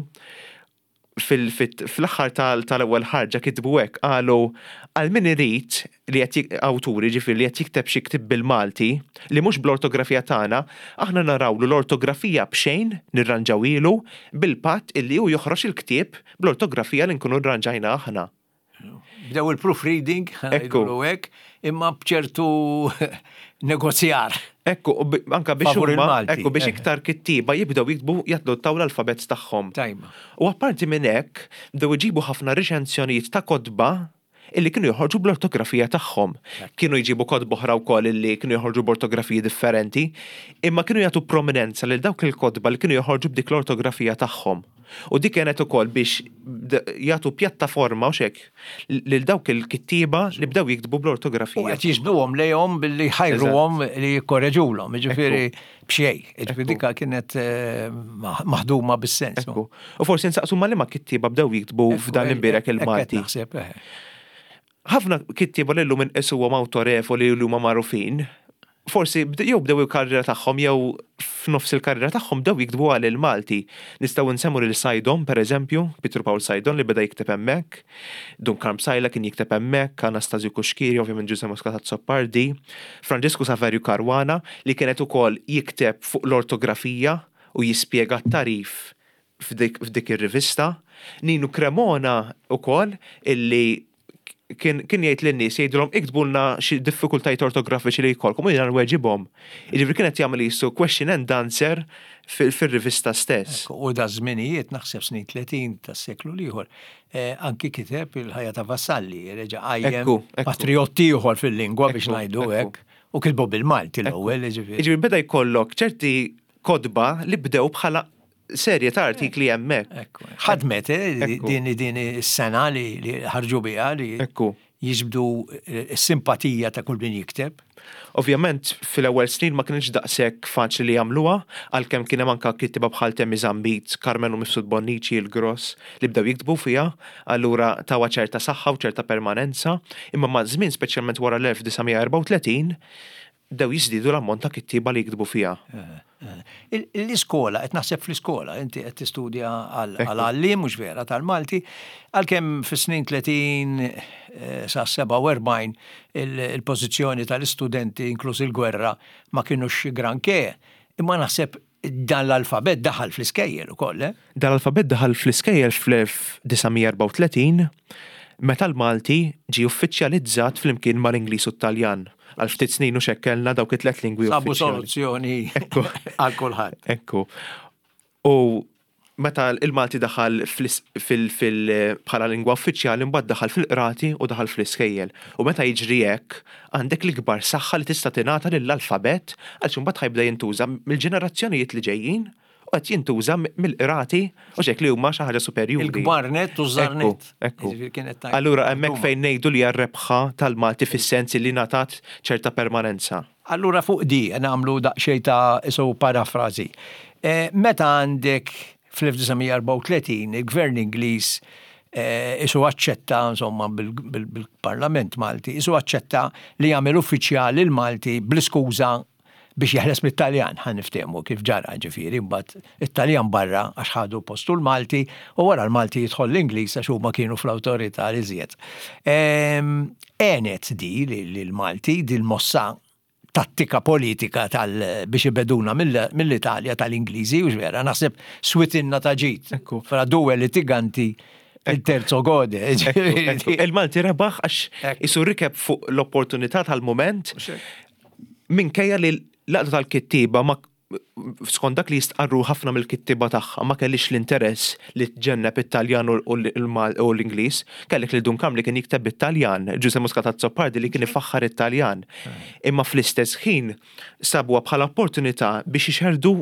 fl-aħħar tal-ewwel ħarġa kitbu hekk qalu għal min irid li qed awturi ġifier li qed jikteb xi ktieb bil-Malti li mhux bl-ortografija tagħna, aħna narawlu l-ortografija b'xejn nirranġaw ilu bil-patt illi hu joħroġ il-ktieb bl-ortografija li nkunu rranġajna aħna. Bdew il-proofreading, ħanajdu hekk, imma bċertu negozjar. Ekku, anka biex huma, ekku biex iktar kittiba jibdew jiktbu jaddottaw l-alfabet tagħhom. Tajma. U apparti minn hekk, bdew iġibu ħafna reċenzjonijiet ta' kodba illi kienu joħorġu bl-ortografija tagħhom. Kienu jġibu kodba oħra wkoll illi kienu joħorġu b'ortografiji differenti, imma kienu jagħtu prominenza lil dawk il-kodba li kienu joħorġu b'dik l-ortografija tagħhom. U dik kienet ukoll biex jagħtu pjattaforma u xek lil dawk il-kittiba li bdew jiktbu bl-ortografija. U qed jiġbduhom lejhom billi ħajruhom li jikkorreġulhom, jiġifieri b'xejn. Jiġifieri dik kienet maħduma bis-sens. U forsi nsaqsu ma liema kittiba bdew jiktbu f'dan imbierek il-Malti. Ħafna kittiba li llum inqisuhom awtorevoli li huma magħrufin, forsi jew bdew il-karriera tagħhom jew f'nofs il-karriera tagħhom bdew jiktbu għal il-Malti. Nistgħu nsemmu lil Sajdon pereżempju, Pietro Paul Sajdon li beda jikteb hemmhekk, Duncan Msajla kien jikteb hemmhekk, Anastasio Kuxkiri, ovvjament Giuseppe Moscatazzo Pardi, Franġisku Saverju Karwana li kienet ukoll jikteb fuq l-ortografija u jispjega t-tarif f'dik ir-rivista, Nino Cremona ukoll illi kien jgħid lin-nies jgħidulhom iktbulna xi diffikultajiet ortografiċi li jkollkom u jiena nweġibhom. Jiġifieri kienet jagħmel qisu question and answer fir-rivista stess. U da żminijiet naħseb snin tletin tas-seklu ieħor anki kiteb il-ħajja ta' vassalli, reġa' qajjem patriotti ieħor fil-lingwa biex ngħidu hekk u kitbu bil-Malti l-ewwel jiġifieri. Jiġifieri beda jkollok ċerti kodba li bdew bħala serje ta' artikli hemmhekk. Ħadmet din din is-sena li ħarġu biha li jiġbdu s-simpatija ta' kull min jikteb. Ovvjament fil-ewwel snin ma kienx daqshekk faċli li jagħmluha, għalkemm kien hemm anke kittiba bħal Temmi Zambit, Carmen u Mifsud Bonnici, il-Gross li bdew jiktbu fiha, allura tawa ċerta saħħa u ċerta permanenza, imma ma' żmien speċjalment wara l-elf tisgħemija erba' u tletin dew jiżdiedu l-ammont ta' kittiba li jiktbu fiha. L-iskola, qed naħseb fl-iskola, inti qed tistudja għal-għallim mhux vera tal-Malti, għalkemm fis-snin tletin sa seba' u erbgħin il-pożizzjoni tal-istudenti inkluż il-gwerra ma kienux granché, imma naħseb dan l-alfabet daħal fl-iskejjel ukoll, eh? Dan l-alfabet daħal fl-iskejjel fl-1934 meta l-Malti ġie uffiċjalizzat flimkien mal-Ingliż u Taljan. Għal ftit snin u xekkelna dawk it-tlet lingwi uffiċjali. Sabu soluzzjoni għal kulħadd. Ekku. U meta il-Malti daħal bħala lingwa uffiċjali mbagħad daħal fil-qrati u daħal fl-iskejjel. U meta jiġri hekk għandek l-ikbar saħħa li tista' tingħata lill-alfabet għaliex imbagħad ħajbda jintuża mill-ġenerazzjonijiet li ġejjin u qed jintuża mill-qrati u xek li huma xi ħaġa superjuri. Il-kbarnet u żarnet. Ekku. Allura hemmhekk fejn ngħidu li r-rebħa tal-Malti fis-sens li ngħatat ċerta permanenza. Allura fuq di nagħmlu daqsxejn ta' isu parafrażi. Meta għandek fl-1934 il-Gvern Ingliż isu aċċetta insomma bil-Parlament Malti, isu aċċetta li jagħmel uffiċjali l-Malti bl-iskuża biex jeħles mit-Taljan, ħan niftehmu kif ġara ġifieri, mbagħad it-Taljan barra għax ħadu postu l-Malti u wara l-Malti jidħol l-Ingliż għax huma kienu fl-awtorità li żjed. Għenet di l-Malti di l-mossa tattika politika tal biex ibeduna mill-Italja tal-Ingliżi u ġvera, naħseb switinna ta' ġid. Fra duel litiganti il-terzo gode. Il-Malti rebaħ għax isu rikeb fuq l-opportunità tal-moment minkejja li l-laqda tal-kittiba ma skont dak li jistqarru ħafna mill-kittiba tagħha ma kellix l-interess li tġenneb it-Taljan u l-Ingliż, kellek li Duncan li kien jikteb it-Taljan, Giuseppe Muscat Zoppardi li kien ifaħħar it-Taljan. Imma fl-istess ħin sabuha bħala opportunità biex ixerdu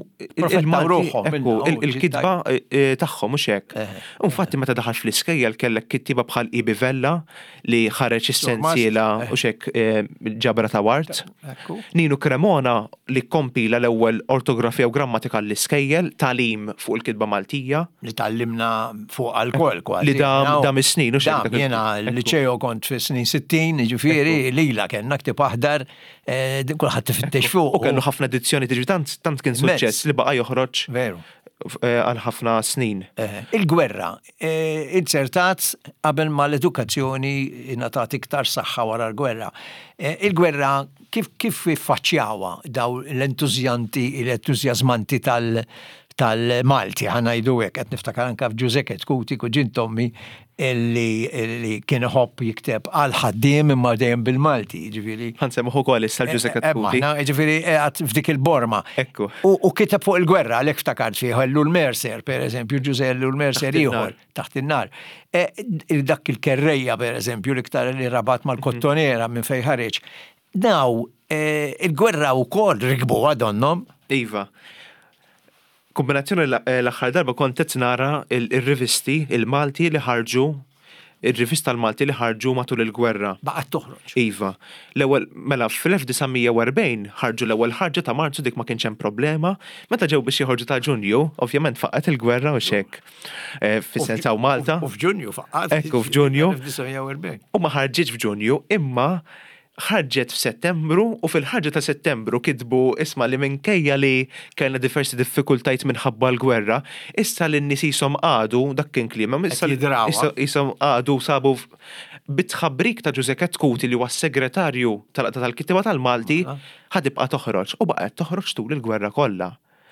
il-kitba tagħhom mhux hekk. Infatti meta daħal fl-iskejjel kellek kittiba bħal Ibi Vella li ħareġ is-sensiela u xek ġabra ta' Wart. Nino Cremona li kompila l-ewwel ortografija u grammatika l-iskejjel, talim fuq il-kitba Maltija. Li tallimna fuq għal-kol kważi. Li dam is-snin u xejn. Jena l-liċeo kont fi snin sittin, ġifieri lila kellna ktib aħdar kulħadd tifittex fuq. U kellu ħafna edizzjoni tiġi tant kien suċċess li baqa' joħroġ veru għal ħafna snin. Il-gwerra, insertat qabel ma l-edukazzjoni ingħatat iktar saħħa wara l-gwerra. Il-gwerra kif kif iffaċċjawha daw l-entużjanti, l-entużjażmanti tal- tal-Malti, ħanajdu hekk qed niftakar anke f'Giuseppe Kuti kuġin Tommi illi kien iħobb jikteb għal ħaddiem imma dejjem bil-Malti, ġifieri. Ħansemmuh ukoll issa Giuseppe Kuti. Ġifieri qed f'dik il-borma. Ekku. U kiteb fuq il-gwerra għalhekk ftakart fih ħellu l-Mercer, pereżempju, Giuseppe l-Mercer ieħor taħt in-nar. Dak il-kerrejja pereżempju l-iktar li rabat mal-kottonera minn fejn ħareġ. Daw il-gwerra wkoll rikbu għadhom. Iva. Kombinazzjoni l-aħħar darba kont qed nara il-rivisti il-Malti li ħarġu ir-rivista l-Malti li ħarġu matul il-gwerra. Baqgħet toħroġ. Iva. L-ewwel mela fl-elf-tisgħomija u erbgħin ħarġu l-ewwel ħarġa ta' Marzu dik ma kienx hemm problema. Meta ġew biex joħorġu ta' Ġunju, ovvjament faqgħet il-gwerra u xek. Fis-Senza u Malta. U f'Ġunju faqgħet. Ekku f'Ġunju. elf-tisgħomija u erbgħin. U ma ħarġitx f'Ġunju, imma ħarġet f'Settembru u fil-ħarġa ta' Settembru kitbu isma' li minkejja li kellna diversi diffikultajt minħabba l-gwerra, issa l-nies ishom għadu dak kien kliem, issa ishom għadu sabu bitħabbrik ta' Giuseppe Kuti li huwa segretarju tal-qata tal-kittiba tal-Malti ħadibqa' toħroġ u baqgħet toħroġ tul il-gwerra kollha.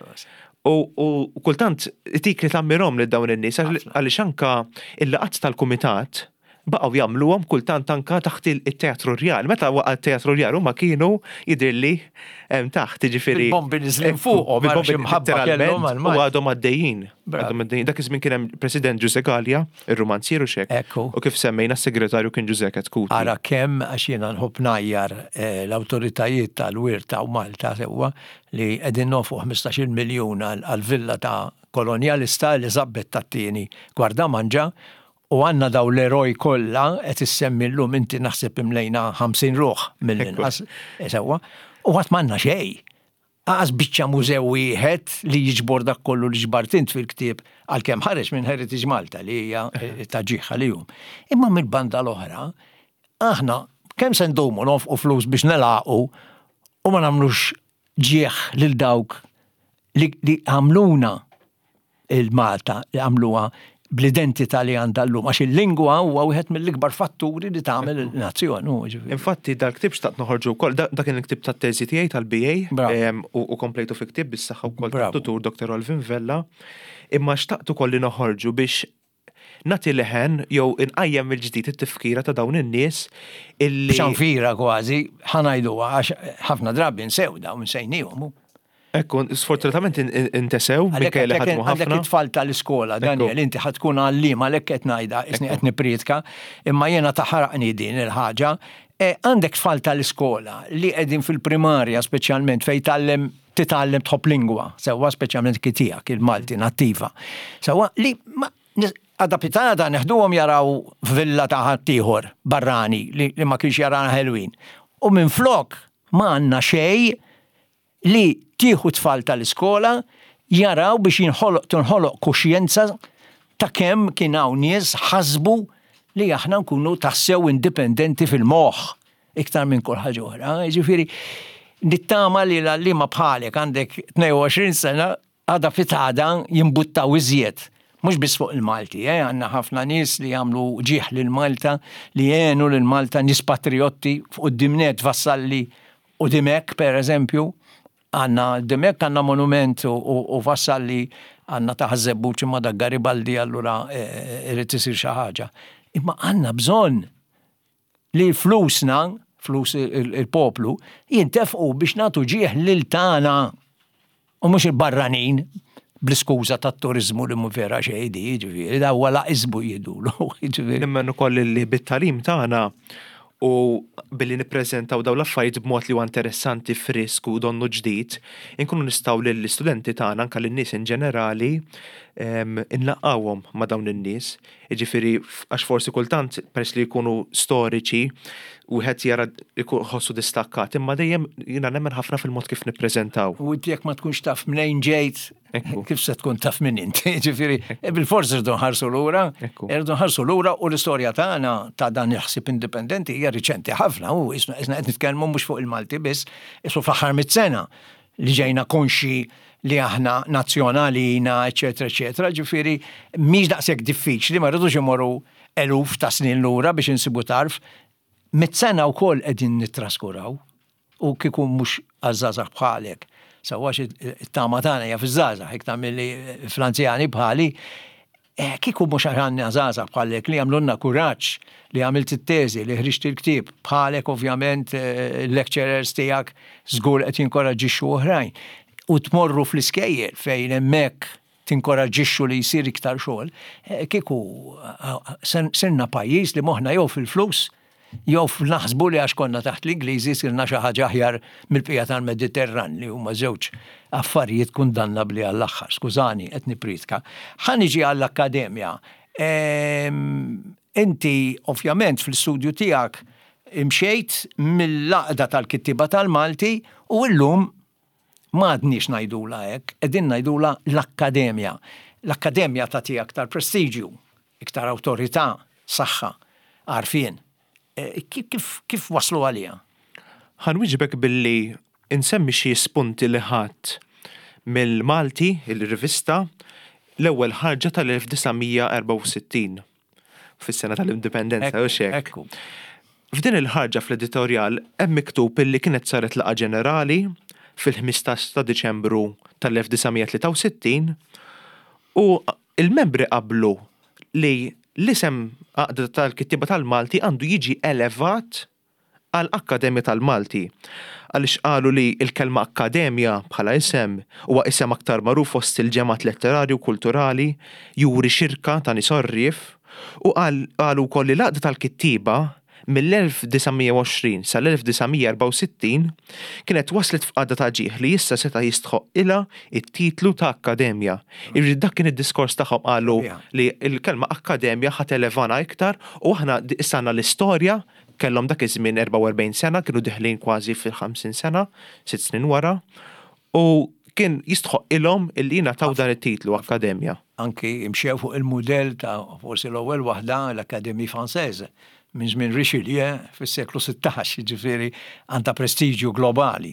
U kultant tik li tammirhom lil dawn in-nies għaliex anke il-laqgħat tal-kumitat baqgħu jagħmluhom kultant anke taħt il-teatru rjal. Meta waqa' teatru rjal huma kienu jidhirli hemm taħt jiġifieri. Il-bombi niżlin fuqhom imħabba kellhom u għadhom għaddejjin. Dak iż-żmien kien hemm President Giuseppe Gallia, ir-Rumanzier u xek. U kif semmejna s-segretarju kien Giuseppe Kuti. Ara kemm għax jiena nħobb najjar l-awtoritajiet tal-Wirt ta' Malta sewwa li qegħdin nofqu ħmistax-il miljun għall-villa ta' kolonjalista li żabbet tat-tieni gwarda manġa. U għanna daw l-eroj kollha qed issemmi llum inti naħseb imlejna ħamsin ruħ mill-inqas sewwa u qatt m'għandna xejn. Aqas biċċa mużew wieħed li jiġbor dak kollu li ġbart int fil-ktieb għalkemm ħareġ minn Heritage Malta li hija taġġieħ għalihom. Imma mill-banda l-oħra aħna kemm se ndumu nofqu flus biex nelaqgħu u ma nagħmlux ġieħ lil dawk li għamluna il-Malta, li għamluha bl-identità li għandha llum, għax il-lingwa huwa wieħed mill-ikbar fatturi li tagħmel il-nazzjon. Infatti dal-ktib xtaqt noħorġu wkoll, dak kien il-ktib tat-teżi tiegħi tal-B A u komplejtu fi ktib bis-saħħa wkoll tat-tutur doktor Olvin Vella, imma xtaqt ukoll li noħorġu biex nagħti leħen jew inqajjem mill-ġdid it-tifkira ta' dawn in-nies illi xanfira kważi ħanajduha għax ħafna drabi nsew dawn nsejnihom. Ekku, sfortunatament intesew, mikke li ħadmu ħafna. Għandek it-tfal tal-iskola, Daniel, inti ħatkun għallima għalhekk qed ngħidha, isni qed nipriedka, imma jiena taħraqni din il-ħaġa. Għandek tfal tal-iskola li qegħdin fil-primarja speċjalment fejn tallem titgħallem tħobb lingwa, sewwa speċjalment kitijak il-Malti nattiva. Sewwa li adapitada neħduhom jaraw villa ta' ħaddieħor barrani li ma kienx jarana ħelwin. U minflok ma għandna xejn li tieħu tfal tal-iskola jaraw biex jinħoloq tinħoloq kuxjenza ta' kemm kien hawn nies ħasbu li aħna nkunu tassew indipendenti fil-moħħ iktar minn kull ħaġa oħra. Jiġifieri nittama li l-għallima bħalek għandek tnejn u għoxrin sena għadha fitada jimbuttaw iżjed. Mhux biss fuq il-Malti, eh? Għandna ħafna nies li jagħmlu ġieħ lil Malta, li jgħenu lil Malta nies patriotti fuq id-dimnet vassalli u dimek pereżempju. Għanna demek għanna monument u vassalli għanna taħżebbu ċimma da Garibaldi allura irrid isir xi ħaġa. Imma għanna bżonn li flusna, flus il-poplu, jintefqu biex nagħtu ġieħ lil tagħna u mhux il-barranin bl-iskuża tat-turizmu li mhu vera xejn di, jiġifieri da huwa laqisbu jidulu. Nimmen ukoll li bit-talim tagħna u billi nippreżentaw daw l-affarijiet b'mod li huwa interessanti, frisk u donnu ġdid, inkunu nistgħu lill-istudenti tagħna anke lin-nies in ġenerali inlaqgħuhom ma' dawn in-nies. Jiġifieri għax forsi kultant peress li jkunu storiċi wieħed jara jħossu distakkat, imma dejjem jiena nemmen ħafna fil-mod kif nippreżentaw. U jekk ma tkunx taf minn ġejt, kif se tkun taf minn inti, ġifieri bil-forsi rridu nħarsu lura, rridu nħarsu lura u l-istorja tagħna ta' dan il-ħsieb indipendenti hija riċenti ħafna u isna qed nitkellmu mhux fuq il-Malti biss, issu fl-aħħar mit-sena li ġejna konxi li aħna nazzjonalina, eċetera, eċetera, ġifieri mhix daqshekk diffiċli, ma rridux imorru eluf ta' snin lura biex insibu tarf. Mit-sena wkoll qegħdin nittraskuraw u kieku mhux għaż-żgħażagħ bħalek. Sewwax it-tama tagħna hija fiż-żgħażagħ hekk tagħmilli fl-anzjani bħali, kieku mhux għandna żgħażagħ bħalek li għamlulna kuraġġ li għamilt it-teżi li ħriġt il-ktieb bħalek ovvjament il-lecturers tiegħek żgur qed jinkoraġġixxu oħrajn. U tmorru fl-iskejjel fejn hemmhekk tinkoraġġixxu li jsir iktar xogħol, kieku sirna pajjiż li moħħna jew fil-flus jew naħsbu li għax konna taħt l-Ingliżi sirna xi ħaġa aħjar mill-bqija tal-Mediterran li huma żewġ affarijiet kundannabbli għall-aħħar. Skużani qed nipritka. Ħa niġi għall-akkademja. Inti ovvjament fl-istudju tiegħek imxejt mill-laqda tal-kittiba tal-Malti u llum m'għadniex ngħidula hekk, qegħdin ngħidula l-akkademja. L-akkademja tagħti aktar prestiġju, iktar awtorità, saħħa, għarfien. Kif kif waslu għalija? Ħanwiġbek billi insemmi xi spunti li ħadd mill-Malti, il-rivista, l-ewwel ħarġa tal-elf tisa' erba' u sittin fis-sena tal-Indipendenza u xek. F'din il-ħarġa fl-editorjal hemm miktub illi kienet saret laqgħa ġenerali fil-ħmistax ta' Diċembru tal-elf tisa' tlieta' u sittin u il-membri qablu li l-isem għaqda tal-kittiba tal-Malti għandu jiġi elevat għal-Akkademja tal-Malti. Għaliex qalu li il-kelma Akkademja bħala isem huwa isem aktar magħruf fost il-ġemat letterari u kulturali, juri xirka ta' nies orrif, u qalu wkoll li l-għaqda tal-kittiba mill-elf tisa' għoxrin sal-elf tisa' erba' u sittin kienet waslet f'qagħda ta' ġieħ li issa seta' jistħoq ilha it-titlu ta' Akkademja. Irrid dak kien id-diskors tagħhom qalu li l-kelma Akkademja ħadd elevana iktar u aħna issa għandna l-istorja kellhom dak iż-żmien erba' u erbgħin sena, kienu diħlin kważi fil-ħamsin sena, sitt snin wara, u kien jistħoq ilhom illi jingħataw dan it-titlu Akkademja. Anki imxew fuq il-mudell ta' forsi l-ewwel waħda l-Akkademja Franċeża minn żmien Richelieu fis-seklu sittax, ġifieri għandha prestiġju globali.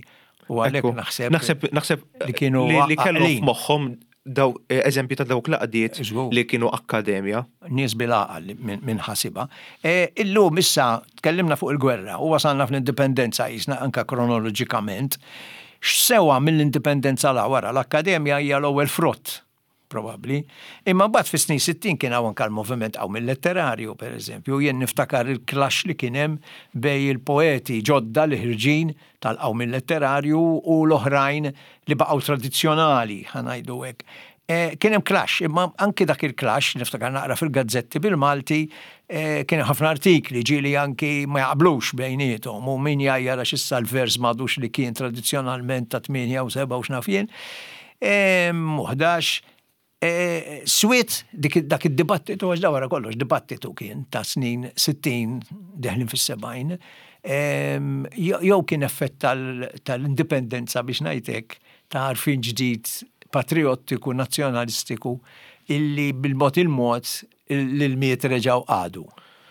U għalhekk naħseb naħseb naħseb li kienu li kellu f'moħħhom daw eżempji ta' dawk laqdiet li kienu akkademja. Nies bil-għaqal minn ħasiba. Illum issa tkellimna fuq il-gwerra u wasalna fl-indipendenza jisna anka kronoloġikament. X'sewa mill-indipendenza la wara l-akkademja hija l-ewwel frott. Probabli. Imma mbagħad fis-snin sittin kien hawn anke l-moviment hawn mill-letterarju pereżempju, jien niftakar il-clash li kien hemm bej il-poeti ġodda li ħirġin tal-qawm mill-letterarju u l-oħrajn li baqgħu tradizzjonali, ħanajdu hekk. Kien hemm clash, imma anke dak il-clash niftakar naqra fil-gazzetti bil-Malti kien hemm ħafna artikli ġieli anki ma jaqblux bejniethom u min jgħajjara x'issa l-vers m'għadux li kien tradizzjonalment ta' tminja u seba' u x'naf jien. Muħdax Swit dak id-dibattitu għax dawra kollox, dibattitu kien ta' snin sittin deħlin fis-sebgħin, jew kien effett tal-indipendenza biex ngħidlek ta' għarfien ġdid patriottiku, nazzjonalistiku illi bil-mod il-mod l-miet reġgħu għadu.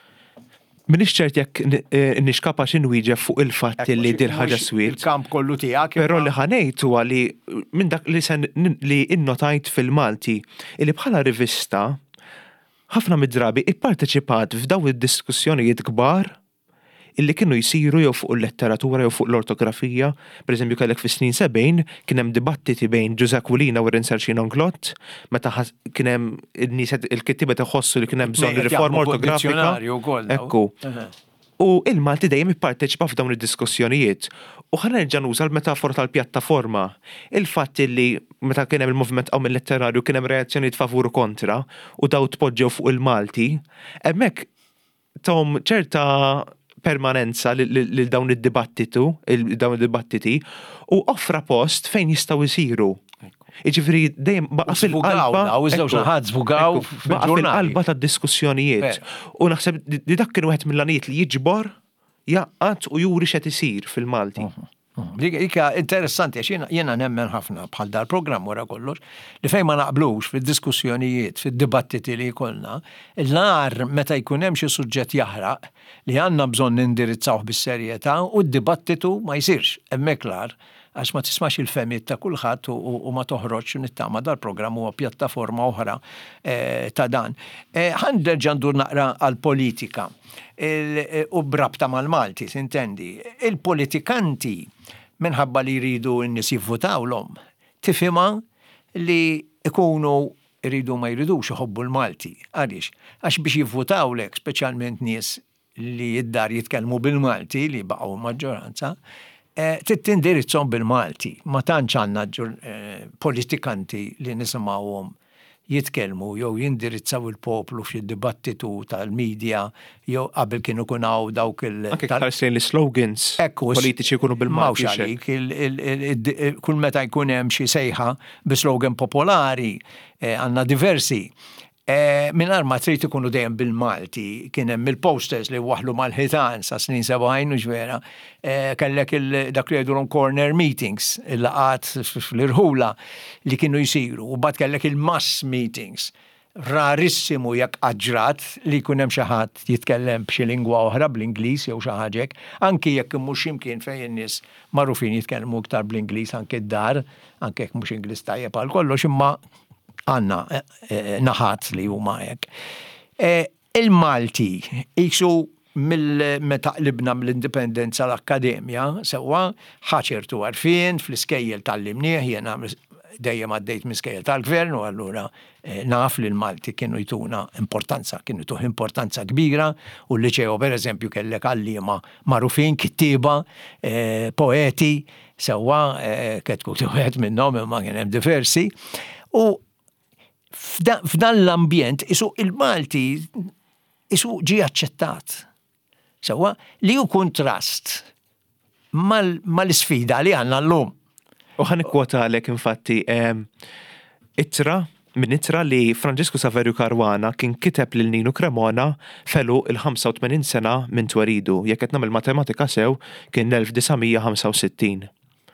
Minix ċert jekk nix kapax inwieġeb fuq il-fatt li dir ħaġa Swiet. Il-kamp kollu tiegħek. Però li ħanejt huwa li minn dak li sen li innotajt fil-Malti li bħala rivista ħafna mid-drabi ipparteċipat f'daw id-diskussjonijiet kbar illi kienu jsiru jew fuq il-letteratura jew fuq l-ortografija. Pereżempju kellek fis-snin sebgħin kien hemm dibattiti bejn Giuseppe Aquilina u Rinserċin Onklot, meta kien hemm in-nies il-kittiba iħossu li kien hemm bżonn riforma ortografika. Ekku. U il-Malti dejjem ipparteċipa f'dawn id-diskussjonijiet. U ħana nerġa' nuża l-metafora tal-pjattaforma. Il-fatt li meta kien hemm il-moviment hawn mill-letterarju kien hemm reazzjonijiet favur u kontra u daw tpoġġew fuq il-Malti, hemmhekk tom ċerta permanenza lil dawn id-dibattitu, dawn id-dibattiti, u offra post fejn jistgħu jsiru. Jiġifieri dejjem baqa' fil-qalba. U żewġ naħat żbugaw baqa' fil-qalba tad-diskussjonijiet. U naħseb li dak kien wieħed mill-għanijiet li jiġbor, jaqqat u juri x'qed isir fil-Malti. Ika interessanti, għax jiena nemmen ħafna bħal dal-programm wara kollox, li fejn ma naqblux fid-diskussjonijiet, fid-dibattiti li jkollna, l-nar meta jkun hemm xi suġġett jaħraq li għandna bżonn nindirizzawh bis-serjetà u d-dibattitu ma jsirx hemmhekk l-ar għax ma tismax il-femiet ta' kulħadd u ma toħroġ nittama dal-programm huwa pjattaforma oħra ta' dan. Ħanderġa' ndur naqra għall-politika u brabta mal-Malti, sintendi. Il-politikanti minħabba li jridu n-nies jivvutawlhom, tifhimha li ikunu jridu ma jridux iħobbu l-Malti. Għaliex? Għax biex jivvutawlek, speċjalment nies li jiddar jitkellmu bil-Malti li baqgħu maġġoranza, tindirizzhom bil-Malti. Ma tantx għandna politikanti li nisimgħuhom jitkellmu jew jindirizzaw il-poplu f'xi dibattitu tal-medja jew qabel kienu kun hawn dawk il- Anke iktar sejn l-slogans politiċi jkunu bil-Malti. Kull meta jkun hemm xi sejħa bi slogan popolari għandna diversi. Mingħajr ma trid ikunu dejjem bil-Malti, kien hemm il-posters li waħlu mal-ħitan sa snin sebgħin u ġvera, kellek dak li jgħidulhom corner meetings, il-laqat fl-irħula li kienu jsiru, u mbagħad kellek il-mass meetings. Rarissimu jekk aġrat li jkun hemm xi ħadd jitkellem b'xi lingwa oħra bl-Ingliż jew xi ħaġa hekk, anki jekk mhux imkien fejn in-nies magħrufin jitkellmu iktar bl-Ingliż anke d-dar, anke jekk mhux Ingliż tajjeb għal kollox imma għanna naħat li huma hekk. Il-Malti qisu mill-meta qlibna mill-indipendenza l-Akkademja sewwa ħaċertu għarfien fl-iskejjel tal-limnieħ jiena dejjem għaddejt miskejjel tal-gvern u allura naf li l-Malti kienu jtuna importanza, kienu jtuħ importanza kbira u l-liċew pereżempju kellek għalliema magħrufin kittieba, poeti sewwa ketku wieħed minnhom imma kien hemm diversi. U f'dan l-ambjent isu il-Malti isu ġi aċċettat. Sewwa li hu kontrast mal-isfida li għandna llum. U ħan ikkwota għalek infatti ittra minn ittra li Franġisku Saverju Karwana kien kiteb lil Ninu Cremona felu il-ħamsa u tmenin sena minn tweridu, jekk qed nagħmel matematika sew kien elf tisa' ħamsa u sittin.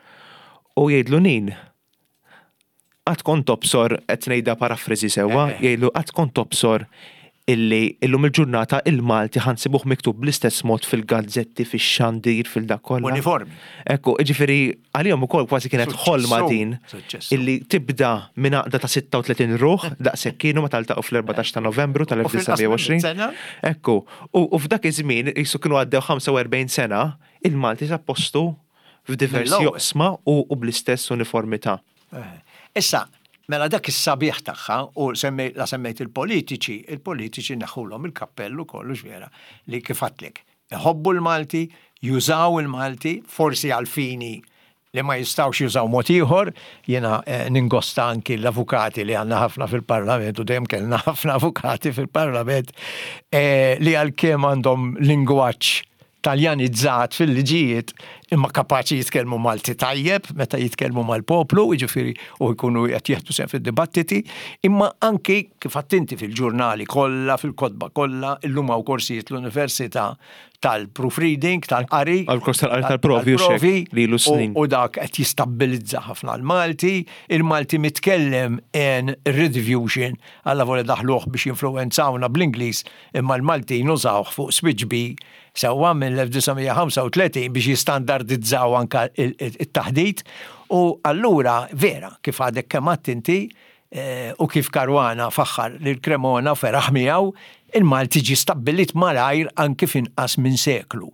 U jgħidlu Nin, għad kont tobsor, qed ngħidha parafrażi sewwa, jgħidlu għad kont tobsor illi illum il-ġurnata il-Malti ħansibuh miktub bl-istess mod fil-gazzetti, fix-xandir, fil-dak kollha. Uniformi. Ekku, ġifieri għalihom ukoll kważi kienet ħolma din illi tibda minn għaqda ta' sitta u tletin ruħ daqshekk kienu meta ltaqgħu fl-erbatax ta' Novembru tal-elf tisa' Ekku, u f'dak iż-żmien qisu kienu għaddew ħamsa u erbgħin sena, il-Malti sappostu f'diversi joqsma u bl-istess uniformità. Issa, mela dak is-sabiħ tagħha u la semmejt il-politiċi, il-politiċi neħħulhom il-kappellu kollu vera li kif għadlek. Iħobbu l-Malti, jużaw il-Malti, forsi għalfini li ma jistawx jużaw mod ieħor, jiena ningosta anki l-avukati li għandna ħafna fil-Parlament u dejjem kellna ħafna avukati fil-Parlament li għalkemm għandhom lingwaġġ taljanizzat fil-liġijiet imma kapaċi jitkellmu Malti tajjeb meta jitkellmu mal-poplu, jiġifieri u jkunu qed jieħdu sehem fid-dibattiti, imma anki kif attinti fil-ġurnali kollha, fil-kotba kollha, illum hawn korsijiet l-Università tal-proofreading, tal-qari. Għal-kors tal-qari tal-provi u xek li l snin. U dak qed jistabbilizza ħafna l-Malti, il-Malti mitkellem in rediffusion alla vole daħluh biex jinfluwenzawna bl-Ingliż, imma l-Malti nużawh fuq Swiġbi sewwa mill-elf tisa' ħamsa u tletin biex jistandardizzaw anka it-taħdid u allura vera kif għadek kemm inti u kif Karwana faħħar lil Cremona feraħ miegħu il-Malti ġi stabbilit malajr anki f'inqas minn seklu.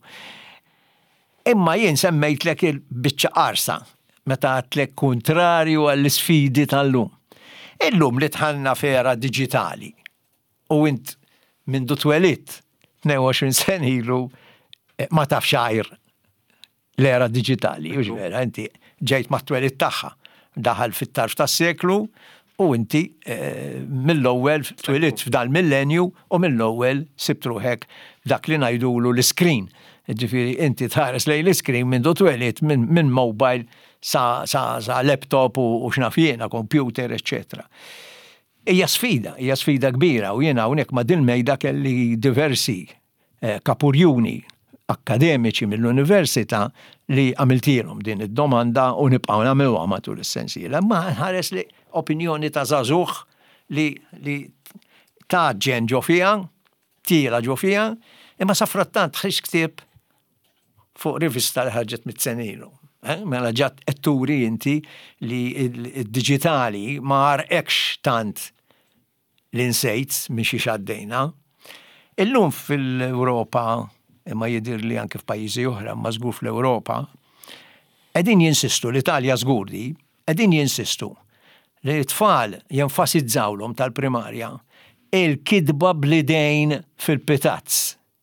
Imma jien semmejtlek il-biċċa qarsa meta għadlek kontrarju għall-isfidi tal-lum. Illum li tħanna fera diġitali u int minn du twelidt tnejn u għoxrin sen ilu ma taf xajr l-era digitali, u vera, inti ġejt ma t-twelit taħħa, daħal fit-tarf tas seklu u inti mill-ewwel twelit f'dal millenju u mill-ewwel sibt ruħek dak li ngħidulu l-screen. Ġifieri inti tħares lejn l-screen minn du twelit minn mobile sa laptop u x'naf jiena, computer, eccetera. Hija sfida, hija sfida kbira u jiena hawnhekk ma' din mejda kelli diversi kapurjuni akademiċi mill-Università li għamiltilhom din id-domanda u nibqgħu nagħmluha matul is-sensiela. Ma ħares li opinjoni ta' żagħżugħ li li taġġen ġo fiha, tira ġo fiha, imma sa frattant ħix ktieb fuq rivista li ħarġet mit-senilu. Mela ġat qed turi inti li d-diġitali ma għarqekx tant l-insejts minn xi xaddejna. Illum fil-Ewropa, imma jidir li anke f'pajjiżi oħra, ma żgur fl-Ewropa, qegħdin jinsistu l-Italja żgur di, qegħdin jinsistu li t-tfal jenfasizzawlhom tal-primarja il-kidba bl-idejn fil-pitazz.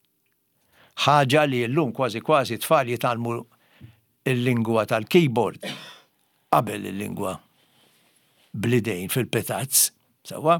Ħaġa li llum kważi kważi tfal jitalmu il-lingwa tal-keyboard qabel il-lingwa bl-idejn fil-pitazz. Sewa?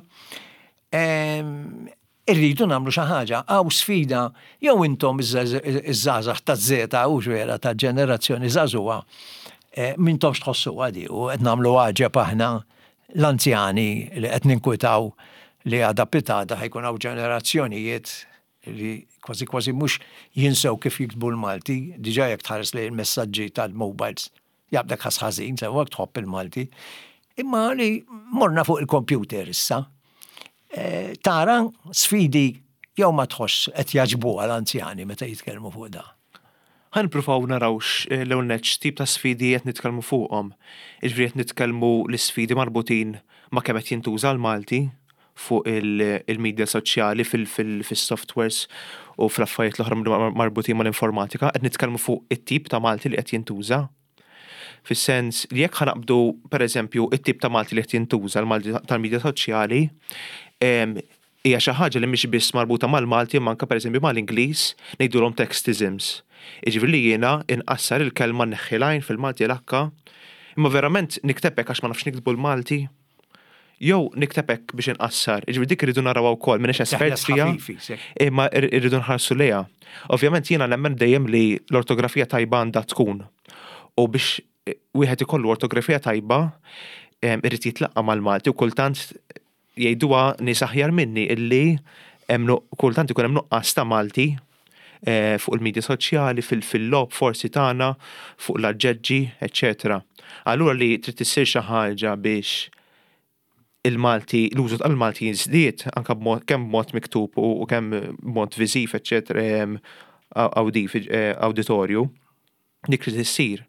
Irridu nagħmlu xi ħaġa, hawn sfida jew intom iż-żgħażagħ taż-żeta u ġwera ta' ġenerazzjoni żagħżugħa m'intomx tħossuha di u qed nagħmlu għaġeb aħna l-anzjani li qed ninkwitaw li għadha pitada ħajkun hawn ġenerazzjonijiet li kważi kważi mhux jinsew kif jiktbu l-Malti, diġà jekk tħares lejn il-messaġġi tal-mobiles jabdek ħas ħażin sewwa tħobb il-Malti. Imma li morna fuq il-kompjuter issa. Tara sfidi jew ma tħoss qed jaġbuha l-anzjani meta jitkellmu fuq da. Ħanpruvaw narawx l-ewwel neġ tip ta' sfidi qed nitkellmu fuqhom. Iġifieri qed nitkellmu l-isfidi marbutin ma' kemm qed jintuża l-Malti fuq il-medja soċjali fil-softwares u fl-affarijiet l-oħra marbutin mal-informatika, qed nitkellmu fuq it-tip ta' Malti li qed jintuża. Fis-sens li jekk ħanaqbdu pereżempju it-tip ta' Malti li qed jintuża l-Malti tal-medja soċjali, hija xi ħaġa li mhix biss marbuta mal-Malti imma anke pereżempju mal-Ingliż ngħidulhom textisms. Jiġifieri li jiena inqassar il-kelma neħħilajn fil-Malti l-akka, imma verament niktebek għax ma nafx nikdbu l-Malti. Jew niktebek biex inqassar, jiġifieri dik irridu narawha wkoll m'iniex espert fiha, imma irridu nħarsu lejha. Ovvjament jiena nemmen dejjem li l-ortografija tajba għandha tkun. U biex wieħed ikollu ortografija tajba irid jitlaqqa mal-Malti u kultant jgħiduha nies aħjar minni illi hemm kultant ikun hemm nuqqas ta' Malti fuq il-medja soċjali, fil-lob forsi tagħna, fuq l-aġġeġġi, eċċetera. Allura li trid issir xi ħaġa biex il-Malti, l-użu tal-Malti jiżdied anke kemm b'mod miktub u kemm b'mod viżiv, eċetera, awdiv, awditorju, dik li tissir.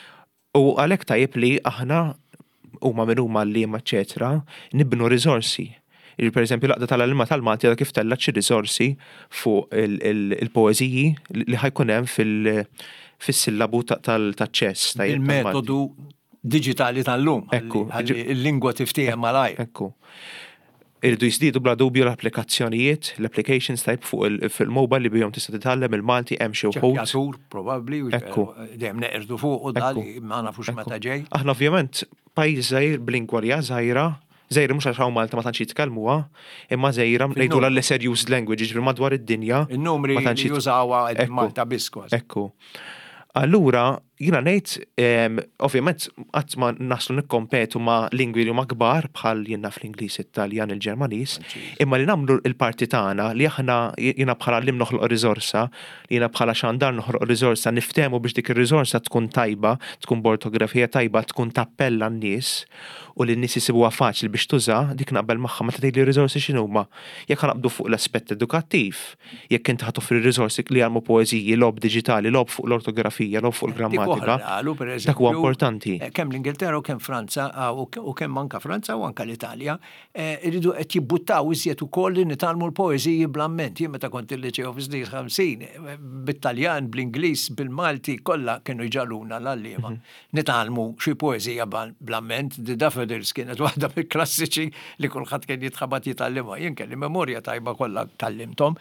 U għalhekk tajjeb li aħna huma minn huma l-liema eċetera, nibnu riżorsi. Per eżempju, laqda tal-ilma tal-Malti għadha kif tellax xi riżorsi fuq il-poeżiji li ħajkun hemm fis-sillabu tal-ċess. Il-metodu digitali tal-lum. Ekku. Il-lingwa tiftiehem malaj. Ekku. Irridu jżdiedu bla dubju l-applikazzjonijiet, l-applications type fuq il-mobile li bihom tista' titgħallem il-Malti hemm xi wħud. Ċeppjatur probabbli dejjem neqirdu fuq u dali ma nafux meta ġej. Aħna ovvjament pajjiż żgħir b'lingwarja żgħira, żgħira mhux għax hawn Malta ma tantx jitkellmuha, imma żgħira ngħidulha l-lesser used language jiġri madwar id-dinja. In-numri li jużawha Malta biss kważi. Ekku. Allura, jina ngħid, ovvjament, qatt ma naslu nikkompetu ma' lingwi li huma kbar bħal jiena fl-Ingliż, Italjan, il-Ġermaniż, imma li nagħmlu l-parti tagħna li aħna jiena bħala lim noħloq riżorsa, li jiena bħala xandar noħloq riżorsa niftehmu biex dik ir-riżorsa tkun tajba, tkun b'ortografija tajba, tkun tappella n-nies u li n-nies jisibuha faċli biex tuża, dik naqbel magħha meta tgħidli riżorsi x'inhuma. Jekk ħanaqbdu fuq l-aspett edukattiv, jekk inti ħatoffri riżorsi li għalmu poeżiji, lob diġitali, lob fuq l-ortografija, lob fuq il-grammatika. Dak huwa importanti. Kemm l-Ingilterra u kemm Franza u kemm anke Franza u anke l-Italja iridu qed jibbuttaw iżjed ukoll li nitalmu l-poeżiji bl-amment. Jien meta kont il-liċew fis-snin ħamsin bit-Taljan, bl-Ingliż, bil-Malti kollha kienu jġaluna l-għalliema. Nitalmu xi poeżija bl-amment, di daffodils kienet waħda mill-klassiċi li kulħadd kien jitħabat jitallimha. Jien kelli memorja tajba kollha tallimthom.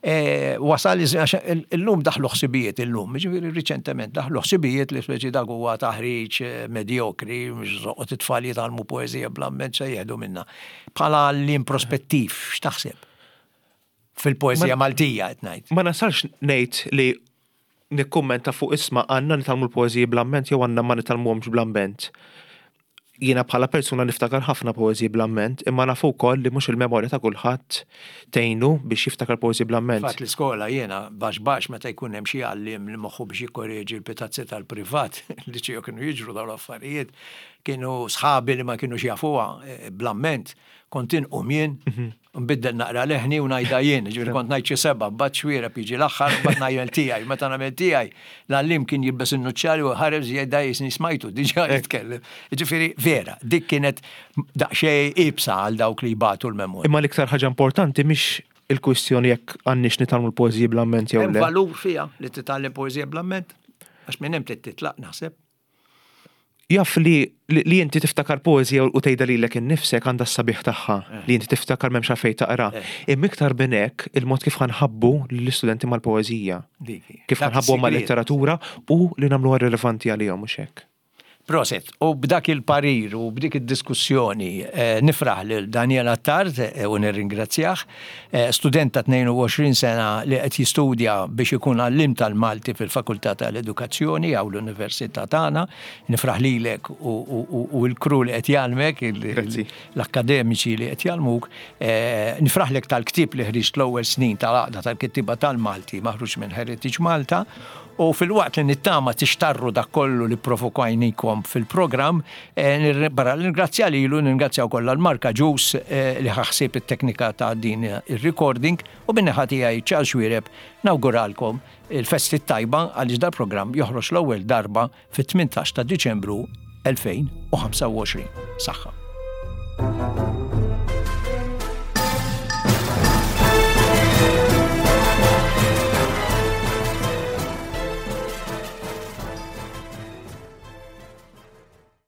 Wasal illum daħlu ħsibijiet illum, jiġifieri riċentement daħlu ħsibijiet li speċi dak huwa taħriġ medjokri, mhux zoqgħod it-tfal jitalmu poeżija bl-amment se jieħdu minnha. Bħala lim prospettiv, x'taħseb? Fil-poeżija Maltija qed ngħid. Ma nasarx ngħid li nikkummenta fuq isma' għandna nitalmu l-poeżiji bl-amment jew għandna ma nitalmuhomx bl-amment. Jiena bħala persuna niftakar ħafna poeżiji bl-amment, imma nafu wkoll li mhux il-memorja ta' kulħadd tgħinu biex jiftakar poeżiji bl-amment. Fatt l-iskola jiena baxx baxx meta jkun hemm xi għalliem li moħħu biex jikkorreġi l-pitazzi tal-privat li ċew kienu jiġru dawn l-affarijiet, kienu sħabi li ma kienu jafuha bl-amment, kont inqum jien, nbiddel naqra leħni u ngħidha jien, ġifieri kont ngħid xi seba' mbagħad xwiera jiġi l-aħħar mbagħad ngħid tiegħi, meta nagħmel tiegħi l-għalliem kien jilbes in-nuċċali u ħareġ jgħidha jisni smajtu diġà jitkellem. Jiġifieri vera, dik kienet daqsxejn ibsa għal dawk li jbagħtu l-memorja. Imma l-iktar ħaġa importanti mhix il-kwistjoni jekk għandniex nitalmu l-poeżiji bl-amment jew le. Hemm valur fiha li titgħallem poeżija bl-amment għax minn hemm trid titlaq naħseb. Jaf li li inti tiftakar poeżija u tgħidha lilek innifsek għandha s-sabiħ tagħha, li inti tiftakar m'hemmx għalfejn taqra. Imma iktar minn hekk il-mod kif ħanħabbu lill-istudenti mal-poeżija. Kif ħanħabbuhom mal-letteratura u li nagħmluha rilevanti għalihom mhux hekk. Proset, u b'dak il-parir u b'dik id-diskussjoni nifraħ lil Daniel Attard u nirringrazzjah, student ta' tnejn u għoxrin sena li qed jistudja biex ikun għallim tal-Malti fil-Fakultà tal-Edukazzjoni għaw l-Università tagħna. Nifraħ lilek u l-kru li qed jgħalmek, l-akkademiċi li qed jgħalmuk. Nifraħlek tal-ktieb li ħriġt l-ewwel snin tal-għaqda tal-kittiba tal-Malti maħruġ minn Heritage Malta. U fil-waqt li nittama tixtarru dak kollu li provokajnikom fil-programm, barra l-ingrazzja li l ningrazzjaw kollha l-Marka Ġus li ħaxsib it-teknika ta' din il-recording u binneħati għaj ċal xwireb nawguralkom il-festi tajba għaliex dal programm joħroġ l-ewwel darba fit-tmintax ta' Diċembru elfejn u ħamsa u għoxrin. Saħħa.